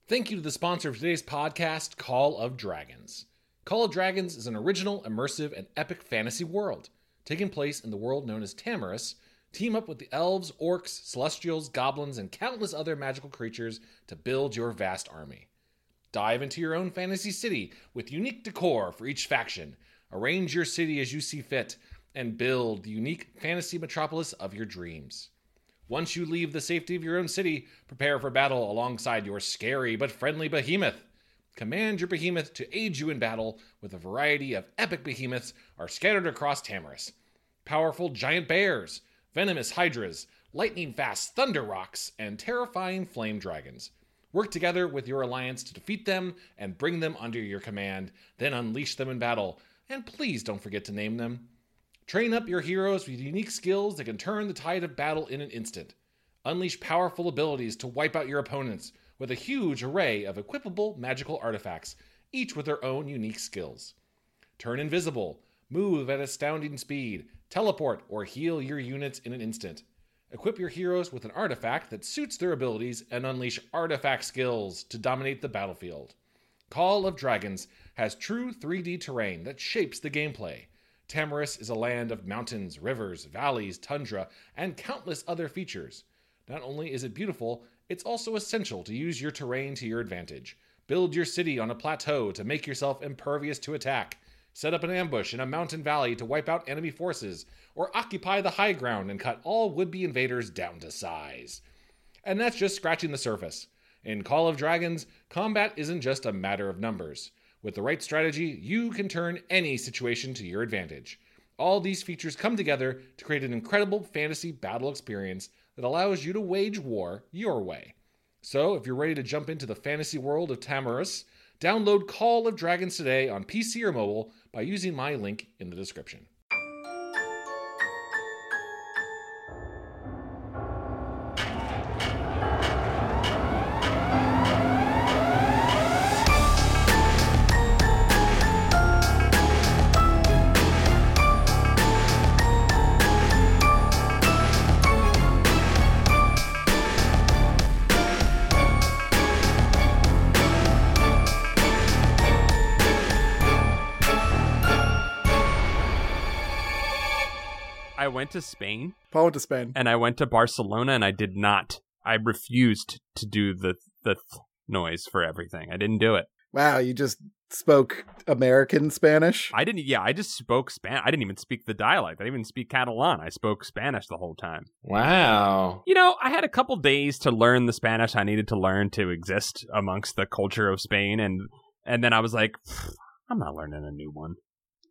Thank you to the sponsor of today's podcast, Call of Dragons. Call of Dragons is an original, immersive, and epic fantasy world. Taking place in the world known as Tamariss, team up with the elves, orcs, celestials, goblins, and countless other magical creatures to build your vast army. Dive into your own fantasy city with unique decor for each faction. Arrange your city as you see fit, and build the unique fantasy metropolis of your dreams. Once you leave the safety of your own city, prepare for battle alongside your scary but friendly behemoth. Command your behemoth to aid you in battle with a variety of epic behemoths are scattered across Tamariss. Powerful giant bears, venomous hydras, lightning-fast thunder rocks, and terrifying flame dragons. Work together with your alliance to defeat them and bring them under your command, then unleash them in battle, and please don't forget to name them. Train up your heroes with unique skills that can turn the tide of battle in an instant. Unleash powerful abilities to wipe out your opponents with a huge array of equipable magical artifacts, each with their own unique skills. Turn invisible, move at astounding speed, teleport, or heal your units in an instant. Equip your heroes with an artifact that suits their abilities and unleash artifact skills to dominate the battlefield. Call of Dragons has true 3D terrain that shapes the gameplay. Tamariss is a land of mountains, rivers, valleys, tundra, and countless other features. Not only is it beautiful, it's also essential to use your terrain to your advantage. Build your city on a plateau to make yourself impervious to attack. Set up an ambush in a mountain valley to wipe out enemy forces, or occupy the high ground and cut all would-be invaders down to size. And that's just scratching the surface. In Call of Dragons, combat isn't just a matter of numbers. With the right strategy, you can turn any situation to your advantage. All these features come together to create an incredible fantasy battle experience that allows you to wage war your way. So, if you're ready to jump into the fantasy world of Tamariss, download Call of Dragons today on PC or mobile by using my link in the description. I went to Spain. Paul went to Spain. And I went to Barcelona, and I did not. I refused to do the noise for everything. I didn't do it. Wow, you just spoke American Spanish? I didn't. Yeah, I just spoke Spanish. I didn't even speak the dialect. I didn't even speak Catalan. I spoke Spanish the whole time. Wow. You know, I had a couple days to learn the Spanish I needed to learn to exist amongst the culture of Spain, and then I was like, I'm not learning a new one.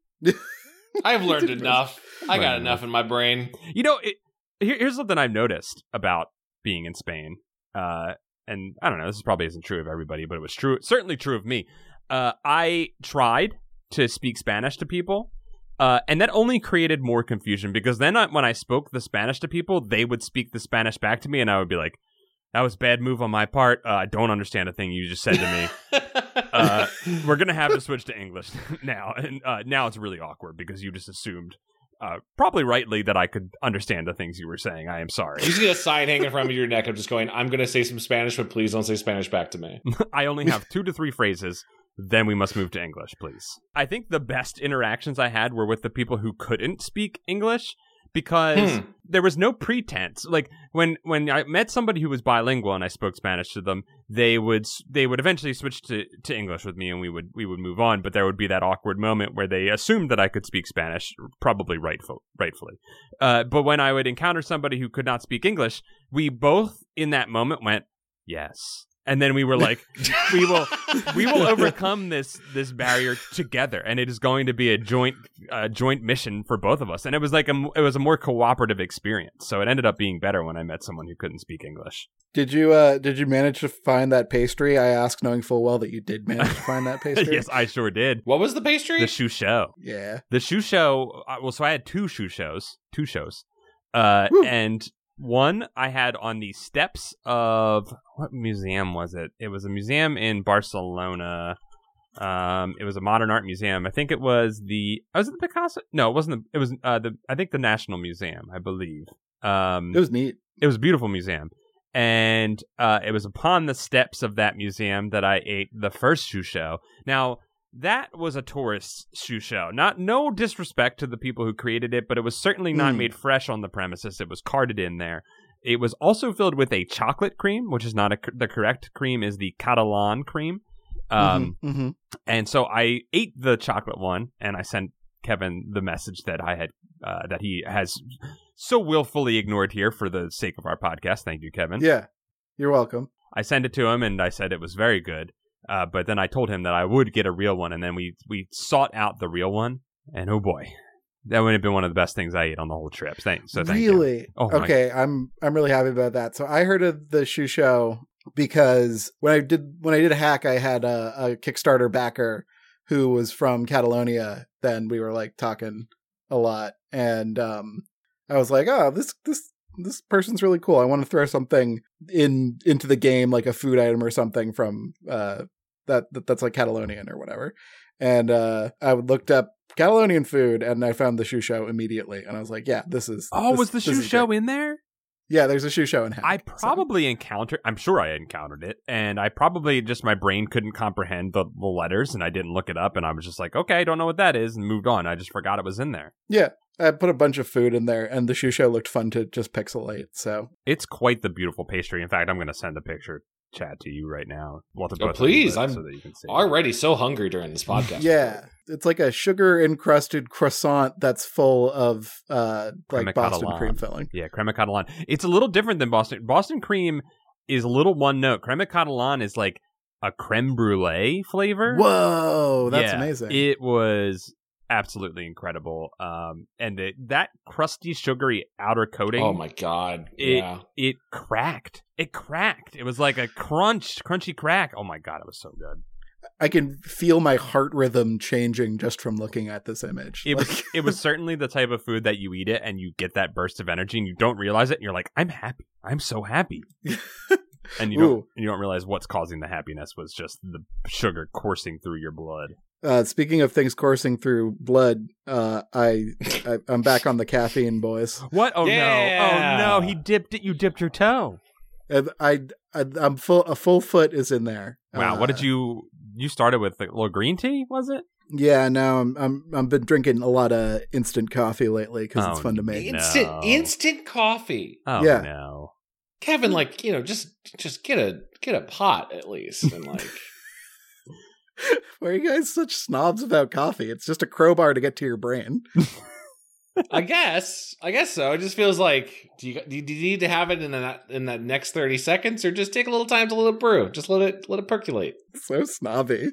I've learned enough. I got enough in my brain. You know, here's something I've noticed about being in Spain. And I don't know, this probably isn't true of everybody, but it was certainly true of me. I tried to speak Spanish to people, and that only created more confusion, because then when I spoke the Spanish to people, they would speak the Spanish back to me, and I would be like, that was a bad move on my part. I don't understand a thing you just said to me. We're going to have to switch to English now. And now it's really awkward because you just assumed, probably rightly, that I could understand the things you were saying. I am sorry. You just get a sign hanging from your neck of just going, I'm going to say some Spanish, but please don't say Spanish back to me. I only have 2 to 3 phrases. Then we must move to English, please. I think the best interactions I had were with the people who couldn't speak English, because there was no pretense. Like when I met somebody who was bilingual and I spoke Spanish to them, they would eventually switch to English with me, and we would move on. But there would be that awkward moment where they assumed that I could speak Spanish, probably rightfully. But when I would encounter somebody who could not speak English, we both in that moment went, yes. And then we were like, we will overcome this barrier together, and it is going to be a joint mission for both of us. And it was like it was a more cooperative experience. So it ended up being better when I met someone who couldn't speak English. Did you manage to find that pastry? I asked, knowing full well that you did manage to find that pastry. Yes, I sure did. What was the pastry? The chouchou. Yeah. The chouchou. So I had two shows, and one I had on the steps of, what museum was it? It was a museum in Barcelona. It was a modern art museum. I think it was was it the Picasso? No, it wasn't. It was I think the National Museum, I believe. It was neat. It was a beautiful museum. And it was upon the steps of that museum that I ate the first shusho. Now, that was a tourist shusho. No disrespect to the people who created it, but it was certainly not made fresh on the premises. It was carted in there. It was also filled with a chocolate cream, which is not the correct cream, is the Catalan cream. And so I ate the chocolate one, and I sent Kevin the message that I had that he has so willfully ignored here for the sake of our podcast. Thank you, Kevin. Yeah, you're welcome. I sent it to him, and I said it was very good. But then I told him that I would get a real one, and then we sought out the real one, and oh boy, that would have been one of the best things I ate on the whole trip. Thank really? you. Oh, okay, I'm really happy about that. So I heard of the shusho because when I did a hack, I had a Kickstarter backer who was from Catalonia. Then we were like talking a lot, and I was like, oh, this person's really cool. I want to throw something into the game, like a food item or something from that's like Catalonian or whatever. And I looked up Catalonian food, and I found the shusho immediately. And I was like, yeah, this is. Oh, was the shusho in there? Yeah, there's a shusho in Hack. I probably encountered. I'm sure I encountered it, and I probably just my brain couldn't comprehend the letters, and I didn't look it up, and I was just like, okay, I don't know what that is, and moved on. I just forgot it was in there. Yeah. I put a bunch of food in there, and the shusho looked fun to just pixelate. So it's quite the beautiful pastry. In fact, I'm going to send a picture, Chad, to you right now. Please, I'm so that you can see already so hungry during this podcast. Yeah, it's like a sugar encrusted croissant that's full of like Boston cream filling. Yeah, creme catalan. It's a little different than Boston. Boston cream is a little one note. Creme catalan is like a creme brulee flavor. Whoa, that's amazing. It was absolutely incredible. And that crusty, sugary outer coating. Oh my god! It cracked. It cracked. It was like a crunchy crack. Oh my god, it was so good. I can feel my heart rhythm changing just from looking at this image. It was certainly the type of food that you eat it and you get that burst of energy and you don't realize it. And you're like, I'm happy. I'm so happy. And you don't realize what's causing the happiness was just the sugar coursing through your blood. Speaking of things coursing through blood, I'm back on the caffeine, boys. What? Oh yeah. no! You dipped your toe. I'm full. A full foot is in there. Wow! What did you started with? A little green tea, was it? Yeah. No, I've been drinking a lot of instant coffee lately because it's fun to make. Instant coffee. Oh yeah. No, Kevin, just get a pot at least, and like. Why are you guys such snobs about coffee? It's just a crowbar to get to your brain. I guess so. It just feels like do you need to have it in that next 30 seconds, or just take a little time to let it brew? Just let it percolate. So snobby.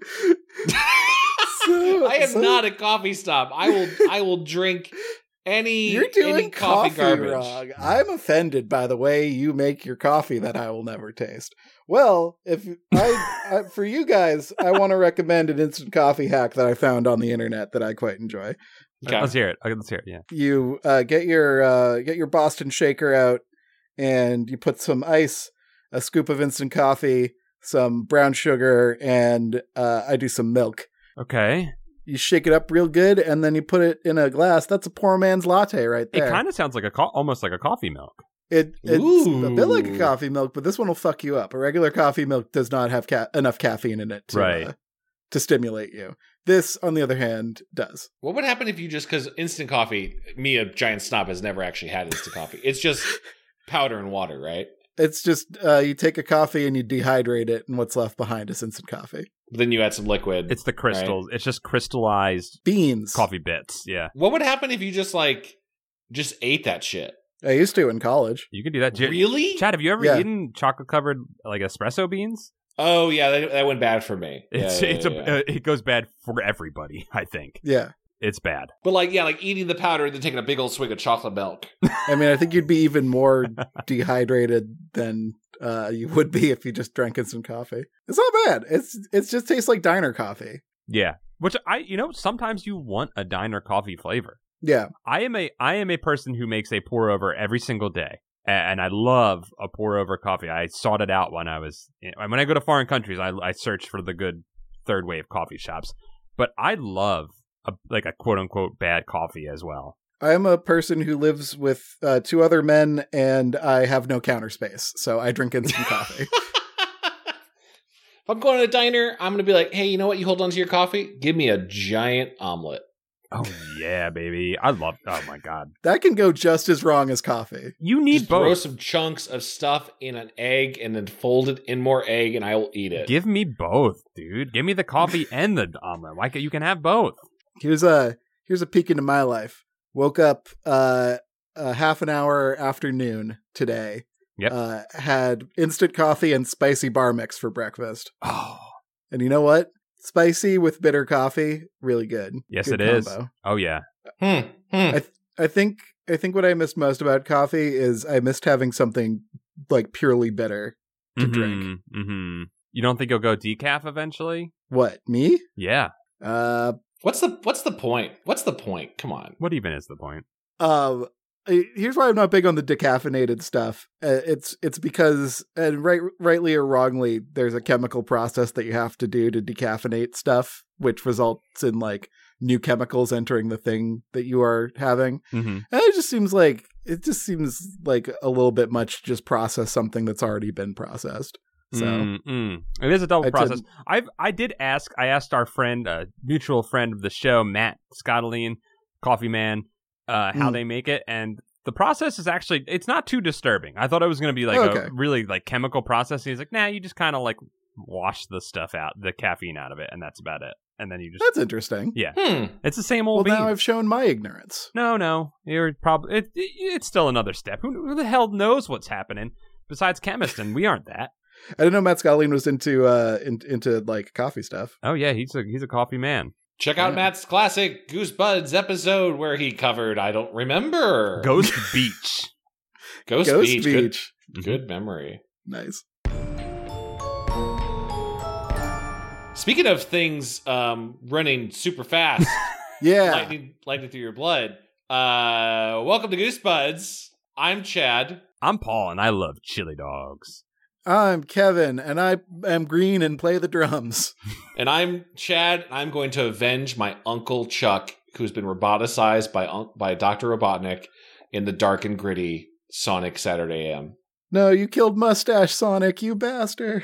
I am not a coffee snob. I will drink any. You're doing any coffee garbage. Wrong. I'm offended by the way you make your coffee that I will never taste. Well, if I for you guys, I want to recommend an instant coffee hack that I found on the internet that I quite enjoy. Okay. Let's hear it. Yeah. You get your Boston shaker out, and you put some ice, a scoop of instant coffee, some brown sugar, and I do some milk. Okay. You shake it up real good, and then you put it in a glass. That's a poor man's latte right there. It kind of sounds like almost like a coffee milk. It's a bit like a coffee milk, but this one will fuck you up. A regular coffee milk does not have enough caffeine in it to stimulate you. This, on the other hand, does. What would happen if you because instant coffee, me, a giant snob, has never actually had instant coffee. It's just powder and water, right? It's just you take a coffee and you dehydrate it, and what's left behind is instant coffee. But then you add some liquid. It's the crystals. Right? It's just crystallized beans, coffee bits. Yeah. What would happen if you just ate that shit? I used to in college. You could do that. Really? Chad, have you ever eaten chocolate-covered espresso beans? Oh, yeah, that went bad for me. It goes bad for everybody, I think. Yeah. It's bad. But eating the powder and then taking a big old swig of chocolate milk. I mean, I think you'd be even more dehydrated than you would be if you just drank instant coffee. It's not bad. It just tastes like diner coffee. Yeah. Which sometimes you want a diner coffee flavor. Yeah. I am a person who makes a pour over every single day. And I love a pour over coffee. I sought it out when I go to foreign countries, I search for the good third wave coffee shops. But I love a quote unquote bad coffee as well. I'm a person who lives with 2 other men, and I have no counter space, so I drink instant coffee. If I'm going to a diner, I'm going to be like, hey, you know what? You hold on to your coffee? Give me a giant omelet. Oh, yeah, baby. Oh, my God. That can go just as wrong as coffee. You need Just both. throw some chunks of stuff in an egg and then fold it in more egg, and I will eat it. Give me both, dude. Give me the coffee and the omelet. Why can't you can have both? Here's a peek into my life. Woke up half an hour after noon today. Yep. Had instant coffee and spicy bar mix for breakfast. Oh, And you know what? Spicy with bitter coffee, really good. yes, Good it is. combo. Oh, yeah. I think what I missed most about coffee is I missed having something like purely bitter to drink. Mm-hmm. You don't think you'll go decaf eventually? What, me? Yeah. What's the point? What's the point? Come on. What even is the point? Here's why I'm not big on the decaffeinated stuff. It's because, and rightly or wrongly, there's a chemical process that you have to do to decaffeinate stuff, which results in like new chemicals entering the thing that you are having. Mm-hmm. And it just seems like a little bit much to just process something that's already been processed. So it is a double process. I asked our friend, a mutual friend of the show, Matt Scottline, Coffee Man, how they make it, and the process is actually, it's not too disturbing. I thought it was going to be like a really like chemical process. He's like, nah, you just kind of like wash the stuff out, the caffeine out of it, and that's about it. And then you just, that's interesting. Yeah, it's the same old. Well, now I've shown my ignorance. No, you're probably it's still another step. Who the hell knows what's happening besides chemists, and we aren't that. I didn't know Matt Scottline was into like coffee stuff. Oh yeah, he's a coffee man. Check out Matt's classic Goose Buds episode where he covered, I don't remember. Ghost Beach. Ghost Beach. Good memory. Nice. Speaking of things running super fast, yeah, lightning through your blood. Welcome to Goose Buds. I'm Chad. I'm Paul, and I love chili dogs. I'm Kevin, and I am green and play the drums. And I'm Chad. I'm going to avenge my Uncle Chuck, who's been roboticized by Dr. Robotnik in the dark and gritty Sonic Saturday AM. No, you killed Mustache Sonic, you bastard.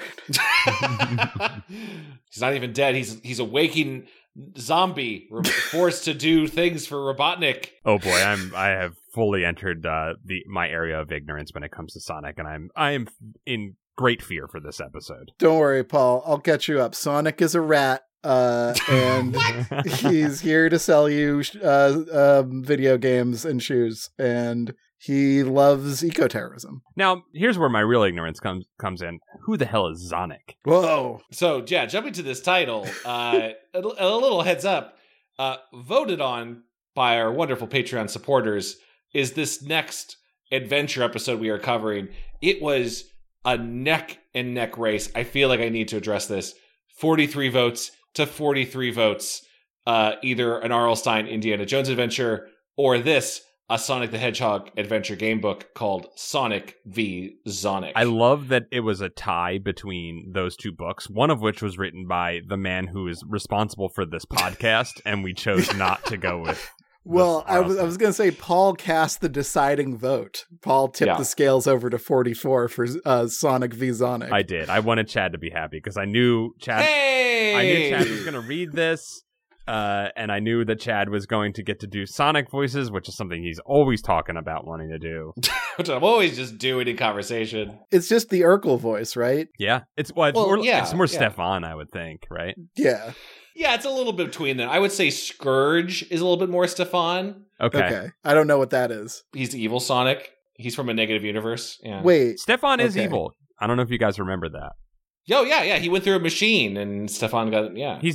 He's not even dead. He's a waking zombie, forced to do things for Robotnik. Oh boy, I have fully entered my area of ignorance when it comes to Sonic, and I am in great fear for this episode. Don't worry, Paul. I'll catch you up. Sonic is a rat, and he's here to sell you video games and shoes, and he loves eco-terrorism. Now, here's where my real ignorance comes in. Who the hell is Sonic? Whoa. So, yeah, jumping to this title, a little heads up, voted on by our wonderful Patreon supporters is this next adventure episode we are covering. It was a neck and neck race. I feel like I need to address this. 43 votes to 43 votes. Either an R.L. Stine Indiana Jones adventure or this, a Sonic the Hedgehog adventure game book called Sonic v. Sonic. I love that it was a tie between those two books, one of which was written by the man who is responsible for this podcast, and we chose not to go with. Well, I was going to say Paul cast the deciding vote. Paul tipped the scales over to 44 for Sonic v. Sonic. I did. I wanted Chad to be happy because I knew Chad. Hey! I knew Chad was going to read this, and I knew that Chad was going to get to do Sonic voices, which is something he's always talking about wanting to do. Which I'm always just doing in conversation. It's just the Urkel voice, right? Yeah, it's more Stefan, I would think, right? Yeah. Yeah, it's a little bit between them. I would say Scourge is a little bit more Stefan. Okay. I don't know what that is. He's the evil Sonic. He's from a negative universe. Yeah. Wait. Stefan is evil. I don't know if you guys remember that. Yo, yeah. He went through a machine and Stefan got He's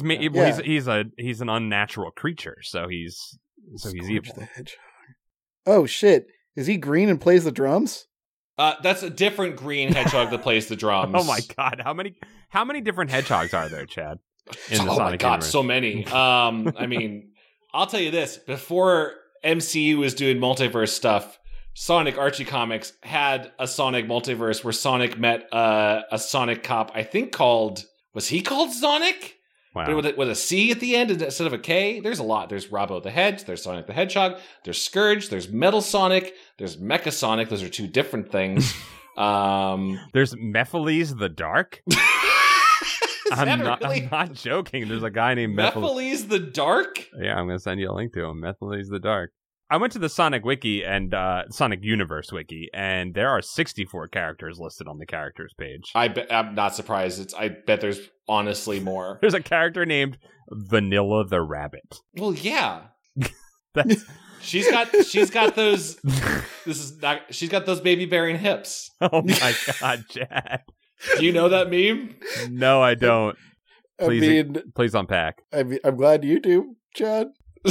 an unnatural creature, so he's evil. The Hedgehog. Oh shit. Is he green and plays the drums? That's a different green hedgehog that plays the drums. Oh my god, how many different hedgehogs are there, Chad? In the Sonic universe? So many. I mean, I'll tell you this: before MCU was doing multiverse stuff, Sonic Archie Comics had a Sonic multiverse where Sonic met a Sonic cop. I think was he called Sonic? Wow. But with a C at the end instead of a K, there's a lot. There's Robbo the Hedge, there's Sonic the Hedgehog, there's Scourge, there's Metal Sonic, there's Mecha Sonic. Those are two different things. There's Mephiles the Dark. I'm not joking. There's a guy named Mephiles the Dark? Yeah, I'm going to send you a link to him. Mephiles the Dark. I went to the Sonic Wiki and Sonic Universe Wiki, and there are 64 characters listed on the characters page. I'm not surprised. I bet there's honestly more. There's a character named Vanilla the Rabbit. Well, yeah. That's... She's got those. She's got those baby bearing hips. Oh my God, Chad! Do you know that meme? No, I don't. Please, please unpack. I'm glad you do, Chad.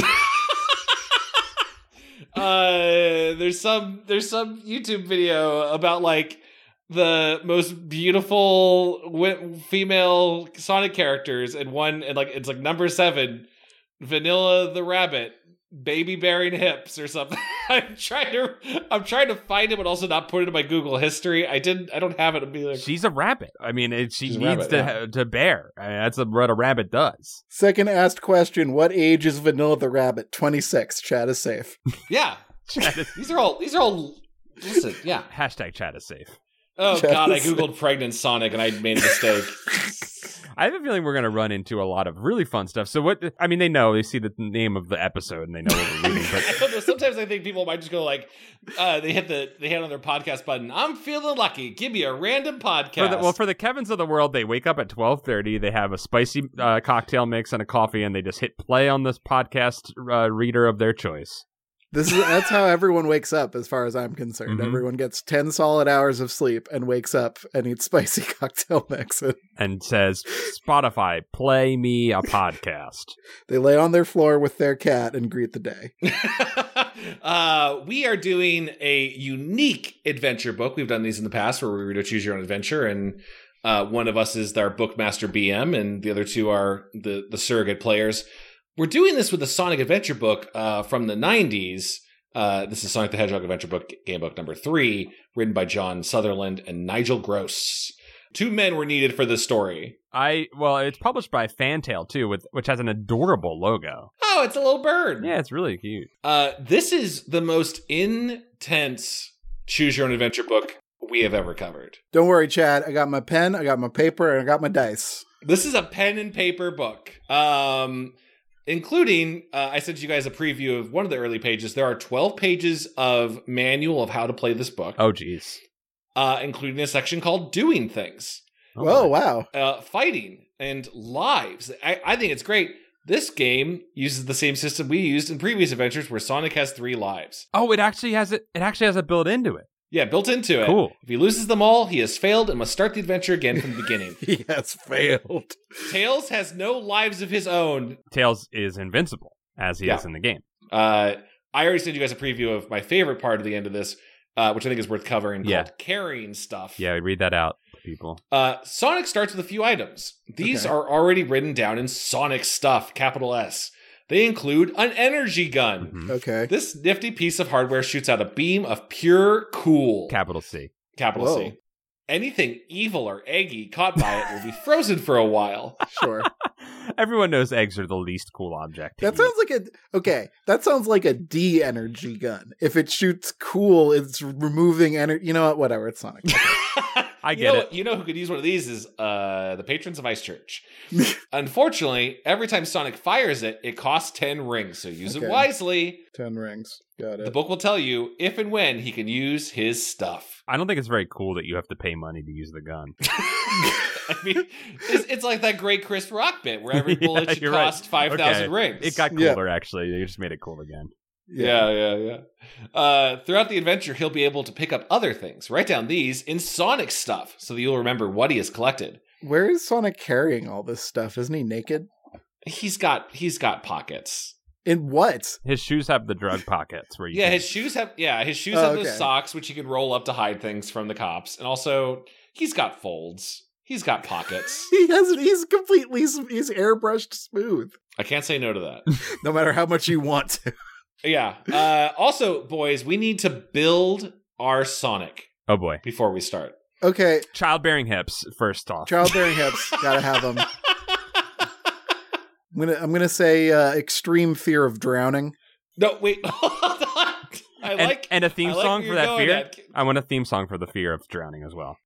There's some YouTube video about like the most beautiful female Sonic characters, and it's like number 7, Vanilla the Rabbit, baby bearing hips or something. I'm trying to find it, but also not put it in my Google history. I don't have it. To be like, she's a rabbit. I mean, she needs to bear. I mean, that's what a rabbit does. Second asked question: what age is Vanilla the Rabbit? 26. Chad is safe. Yeah, these are all. Listen, yeah. Hashtag Chad is safe. Oh God, I googled pregnant Sonic and I made a mistake. I have a feeling we're going to run into a lot of really fun stuff. So they see the name of the episode and they know what we're reading. But I don't know. Sometimes I think people might just go like, they hit on their podcast button. I'm feeling lucky. Give me a random podcast. For the Kevins of the world, they wake up at 12:30. They have a spicy cocktail mix and a coffee, and they just hit play on this podcast reader of their choice. That's how everyone wakes up, as far as I'm concerned. Mm-hmm. Everyone gets 10 solid hours of sleep and wakes up and eats spicy cocktail mix. And says, Spotify, play me a podcast. They lay on their floor with their cat and greet the day. We are doing a unique adventure book. We've done these in the past where we read a Choose Your Own Adventure, and one of us is our Bookmaster BM, and the other two are the surrogate players. We're doing this with the Sonic Adventure book from the 90s. This is Sonic the Hedgehog Adventure Book, Game Book number 3, written by John Sutherland and Nigel Gross. 2 men were needed for this story. It's published by Fantail, too, which has an adorable logo. Oh, it's a little bird. Yeah, it's really cute. This is the most intense Choose Your Own Adventure book we have ever covered. Don't worry, Chad. I got my pen, I got my paper, and I got my dice. This is a pen and paper book. Including, I sent you guys a preview of one of the early pages. There are 12 pages of manual of how to play this book. Oh, geez. Including a section called Doing Things. Oh, wow. Fighting and lives. I think it's great. This game uses the same system we used in previous adventures where Sonic has 3 lives. Oh, it actually has it built into it. Yeah, built into it. Cool. If he loses them all, he has failed and must start the adventure again from the beginning. He has failed. Tails has no lives of his own. Tails is invincible, as he is in the game. I already sent you guys a preview of my favorite part of the end of this, which I think is worth covering, called Carrying Stuff. Yeah, read that out, people. Sonic starts with a few items. These are already written down in Sonic Stuff, capital S. They include an energy gun. Mm-hmm. Okay. This nifty piece of hardware shoots out a beam of pure cool. Capital C. Capital C. Anything evil or eggy caught by it will be frozen for a while. Sure. Everyone knows eggs are the least cool object. That sounds like a D-energy gun. If it shoots cool, it's removing energy. You know what? Whatever. It's Sonic. I get it. You know who could use one of these is the patrons of Ice Church. Unfortunately, every time Sonic fires it, it costs 10 rings, so use it wisely. 10 rings. Got it. The book will tell you if and when he can use his stuff. I don't think it's very cool that you have to pay money to use the gun. I mean, it's like that great Chris Rock bit where every bullet should cost 5,000 rings. It got cooler, actually. They just made it cool again. Yeah. Throughout the adventure, he'll be able to pick up other things. Write down these in Sonic Stuff so that you'll remember what he has collected. Where is Sonic carrying all this stuff? Isn't he naked? He's got pockets. In what? His shoes have the drug pockets where you his shoes have those socks which you can roll up to hide things from the cops. And also he's got folds. He's got pockets. He's airbrushed smooth. I can't say no to that. No matter how much you want to. Yeah. Also, boys, we need to build our Sonic. Oh boy. Before we start. Okay. Childbearing hips, first off. Childbearing hips. Gotta have them. I'm gonna say extreme fear of drowning. No, wait. Hold on. And a theme I like song where for you're that going fear. at. I want a theme song for the fear of drowning as well.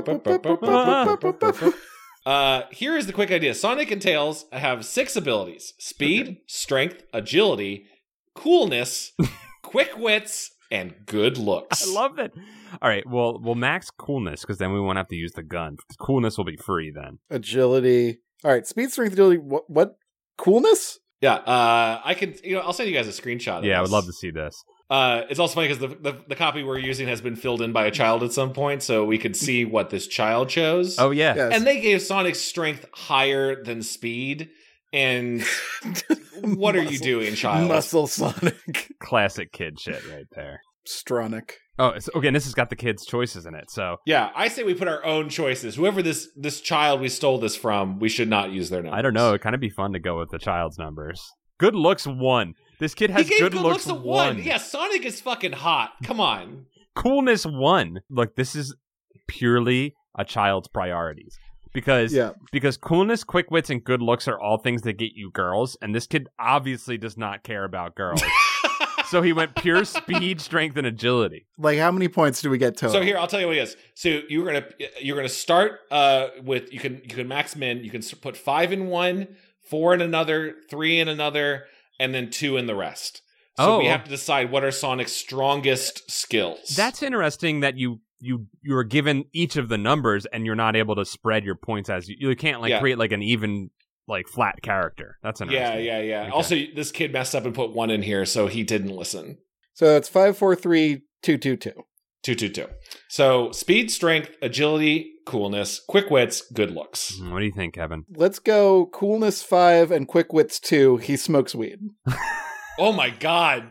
Here is the quick idea. Sonic and Tails have 6 abilities: speed, strength, agility, coolness, quick wits, and good looks. I love it. All right, well, we'll max coolness because then we won't have to use the gun. Coolness will be free then. Agility. All right, speed, strength, agility. What? Coolness? Yeah, I can. I'll send you guys a screenshot. Of Yeah, I this. would love to see this. It's also funny because the copy we're using has been filled in by a child at some point, so we could see what this child chose. Oh yeah, Yes. And they gave Sonic's strength higher than speed. And what are you doing, child? Muscle Sonic. classic kid shit right there. Stronic. Oh, okay, and this has got the kids' choices in it. So Yeah, I say we put our own choices. Whoever this child we stole this from, we should not use their numbers. I don't know. It'd kind of be fun to go with the child's numbers. Good looks 1. This kid has He gave good looks a 1. Yeah, Sonic is fucking hot. Come on. Coolness 1. Look, this is purely a child's priorities. Because coolness, quick wits, and good looks are all things that get you girls, and this kid obviously does not care about girls. So he went pure speed, strength, and agility. Like, how many points do we get total? So here, I'll tell you what it is. So you're gonna start with you can max min. You can put 5 in one, 4 in another, 3 in another, and then 2 in the rest. So we have to decide what are Sonic's strongest skills. That's interesting that you're given each of the numbers and you're not able to spread your points as you can't create like an even like flat character. That's interesting. Yeah. Okay. Also, this kid messed up and put 1 in here, so he didn't listen. So it's 5, 4, 3, 2, 2, 2. 2, 2, 2. So speed, strength, agility, coolness, quick wits, good looks. What do you think, Kevin? Let's go coolness 5 and quick wits 2. He smokes weed. Oh my god.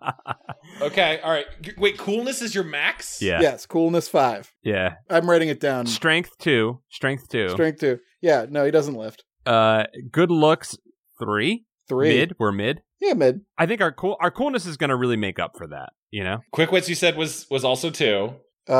Okay, all right. Wait, coolness is your max? Yeah. Yes, coolness 5. Yeah. I'm writing it down. Strength 2. Strength 2. Strength 2. Yeah, no, he doesn't lift. Good looks 3. 3. Mid. We're mid. Yeah, mid. I think our coolness is going to really make up for that, you know? Quick wits you said was also 2.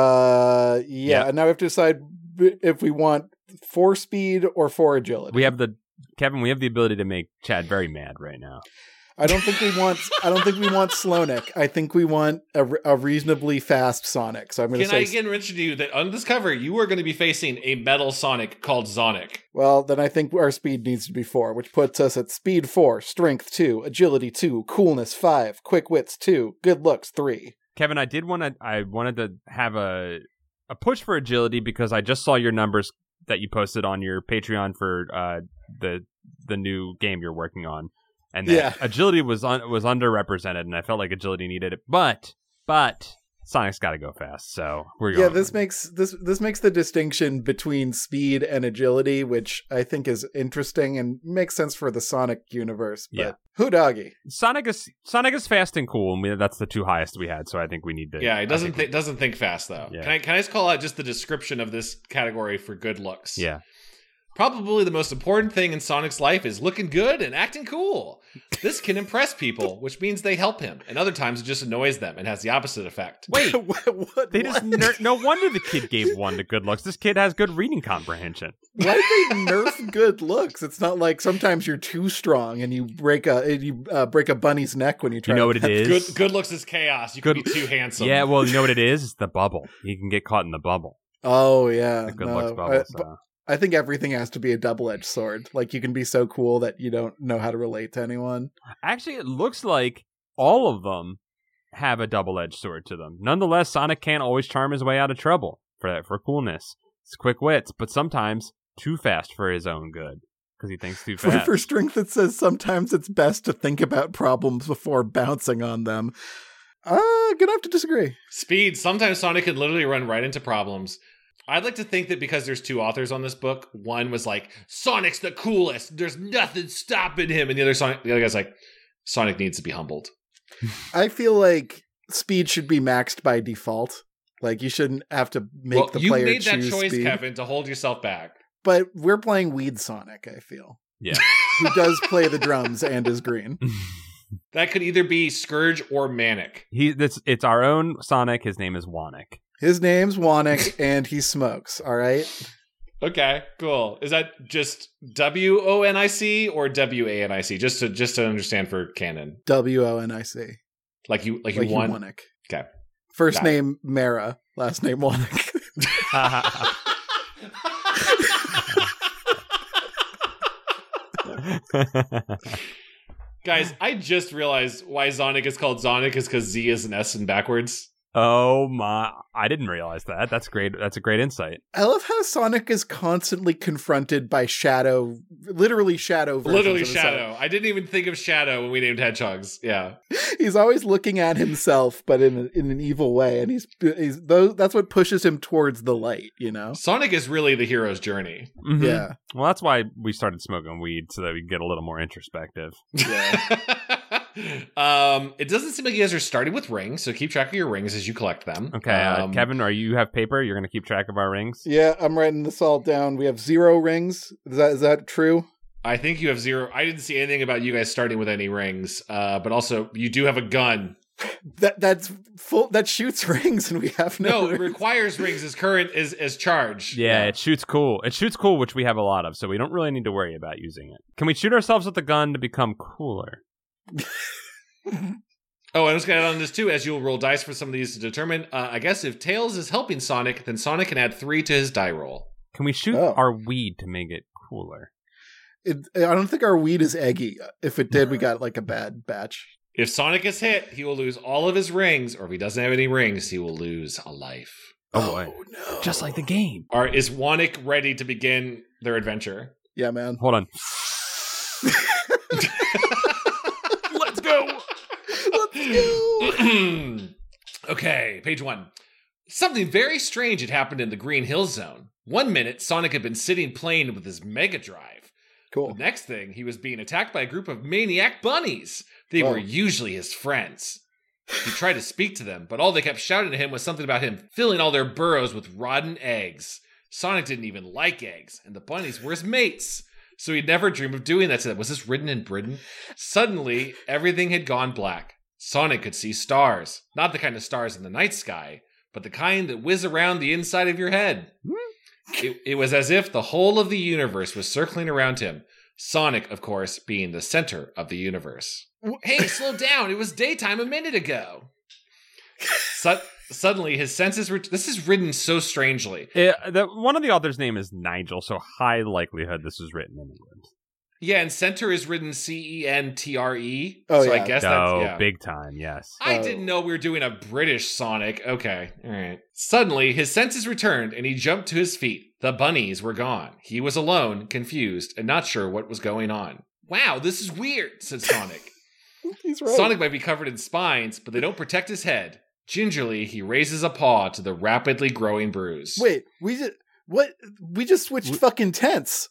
Yeah. And now we have to decide if we want 4 speed or 4 agility. We have the ability to make Chad very mad right now. I don't think we want Slownik. I think we want a reasonably fast Sonic. So I'm going to say. Can I again mention to you that on this cover you are going to be facing a metal Sonic called Zonic? Well, then I think our speed needs to be 4, which puts us at speed 4, strength 2, agility 2, coolness 5, quick wits 2, good looks 3. Kevin, I wanted to have a push for agility because I just saw your numbers that you posted on your Patreon for the new game you're working on. And that agility was underrepresented, and I felt like agility needed it. But Sonic's got to go fast, so we're going. Yeah, this makes the distinction between speed and agility, which I think is interesting and makes sense for the Sonic universe. But who doggy? Sonic is fast and cool, and that's the 2 highest we had. So I think we need to. Yeah, he doesn't think fast though. Yeah. Can I just call out just the description of this category for good looks? Yeah. Probably the most important thing in Sonic's life is looking good and acting cool. This can impress people, which means they help him, and other times it just annoys them and has the opposite effect. Wait, no wonder the kid gave 1 to good looks. This kid has good reading comprehension. Why did they nerf good looks? It's not like sometimes you're too strong and you break a bunny's neck when you try. You know what it is? Good looks is chaos. You can be too handsome. Yeah, well, you know what it is? It's the bubble. You can get caught in the bubble. Oh yeah, The good looks bubble. I think everything has to be a double-edged sword. Like, you can be so cool that you don't know how to relate to anyone. Actually, it looks like all of them have a double-edged sword to them. Nonetheless, Sonic can't always charm his way out of trouble for coolness. It's quick wits, but sometimes too fast for his own good because he thinks too fast. For strength, it says sometimes it's best to think about problems before bouncing on them. Gonna have to disagree. Speed. Sometimes Sonic could literally run right into problems. I'd like to think that because there's 2 authors on this book, one was like, Sonic's the coolest, there's nothing stopping him. And the other guy's like, Sonic needs to be humbled. I feel like speed should be maxed by default. Like, you shouldn't have to make the player choose speed. You made that choice, Kevin, to hold yourself back. But we're playing Weed Sonic, I feel. Yeah. Who does play the drums and is green. That could either be Scourge or Manic. It's our own Sonic. His name is Wanik. His name's Wanik, and he smokes, all right? Okay, cool. Is that just WONIC or WANIC? Just to understand for canon. WONIC. Like you Like won? Wonick. Okay. First Got name Mara, last name Wonick. Guys, I just realized why Zonic is called Zonic is because Z is an S in backwards. Oh my, I didn't realize that. That's great. That's a great insight. I love how Sonic is constantly confronted by literally shadow versions Literally of himself. Shadow. I didn't even think of Shadow when we named hedgehogs. Yeah. He's always looking at himself, but in an evil way, and that's what pushes him towards the light. Sonic is really the hero's journey. Mhm. Yeah. Well, that's why we started smoking weed, so that we get a little more introspective. Yeah. It doesn't seem like you guys are starting with rings, so keep track of your rings as you collect them. Okay, Kevin, you have paper? You're going to keep track of our rings? Yeah, I'm writing this all down. We have 0 rings. Is that true? I think you have 0. I didn't see anything about you guys starting with any rings, but also you do have a gun. That's full. That shoots rings, and we have no. No, it rings. requires rings as current as charge. Yeah, it shoots cool. It shoots cool, which we have a lot of, so we don't really need to worry about using it. Can we shoot ourselves with the gun to become cooler? Oh, I was going to add on this too, as you'll roll dice for some of these to determine. I guess if Tails is helping Sonic, then Sonic can add 3 to his die roll. Can we shoot our weed to make it cooler? I don't think our weed is eggy. If it did, we got like a bad batch. If Sonic is hit, he will lose all of his rings, or if he doesn't have any rings, he will lose a life. Oh boy. No! Just like the game. Is Wonick ready to begin their adventure? Yeah, man. Hold on. Let's go. Okay, page 1. Something very strange had happened in the Green Hill Zone. 1 minute, Sonic had been sitting playing with his Mega Drive. Cool. The next thing, he was being attacked by a group of maniac bunnies. They were usually his friends. He tried to speak to them, but all they kept shouting at him was something about him filling all their burrows with rotten eggs. Sonic didn't even like eggs, and the bunnies were his mates. So he'd never dream of doing that to them. Was this written in Britain? Suddenly, everything had gone black. Sonic could see stars. Not the kind of stars in the night sky, but the kind that whiz around the inside of your head. It was as if the whole of the universe was circling around him. Sonic, of course, being the center of the universe. Hey, slow down. It was daytime a minute ago. Suddenly, his senses were... This is written so strangely. One of the author's name is Nigel, so high likelihood this was written in England. Yeah, and center is written CENTRE. Oh, so yeah. I guess that's... Yeah. Big time, yes. I didn't know we were doing a British Sonic. Okay, all right. Suddenly, his senses returned, and he jumped to his feet. The bunnies were gone. He was alone, confused, and not sure what was going on. Wow, this is weird, said Sonic. He's right. Sonic might be covered in spines, but they don't protect his head. Gingerly, he raises a paw to the rapidly growing bruise. Wait, we just switched fucking tense.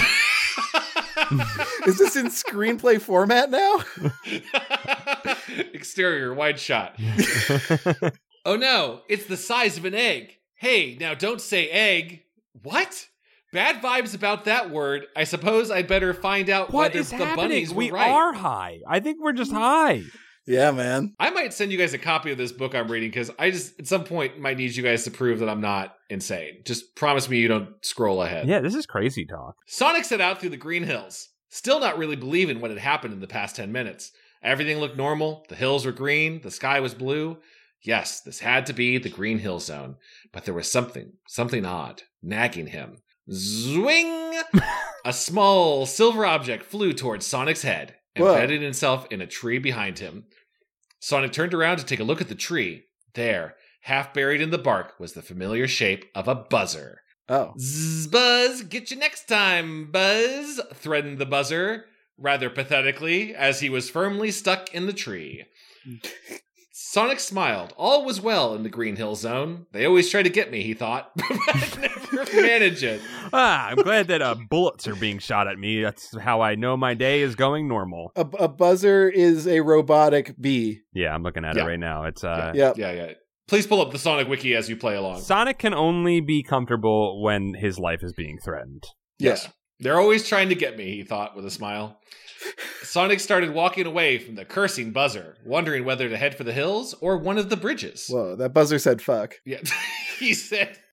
Is this in screenplay format now? Exterior, wide shot. Oh no, it's the size of an egg. Hey, now don't say egg. What? Bad vibes about that word. I suppose I'd better find out whether the bunnies were right. We are high. I think we're just high. Yeah, man. I might send you guys a copy of this book I'm reading because I just, at some point, might need you guys to prove that I'm not insane. Just promise me you don't scroll ahead. Yeah, this is crazy talk. Sonic set out through the Green Hills, still not really believing what had happened in the past 10 minutes. Everything looked normal. The hills were green. The sky was blue. Yes, this had to be the Green Hill Zone. But there was something odd, nagging him. Zwing! A small silver object flew towards Sonic's head, embedded itself in a tree behind him. Sonic turned around to take a look at the tree. There, half buried in the bark, was the familiar shape of a buzzer. Oh. Zzz, Buzz, get you next time, Buzz, threatened the buzzer, rather pathetically, as he was firmly stuck in the tree. Sonic smiled. All was well in the Green Hill Zone. They always try to get me, he thought, but I'd never manage it. I'm glad that bullets are being shot at me. That's how I know my day is going normal. A buzzer is a robotic bee. Yeah, I'm looking at it right now. It's Yeah. Please pull up the Sonic Wiki as you play along. Sonic can only be comfortable when his life is being threatened. Yes. They're always trying to get me, he thought with a smile. Sonic started walking away from the cursing buzzer, wondering whether to head for the hills or one of the bridges. Whoa, that buzzer said fuck. Yeah, he said,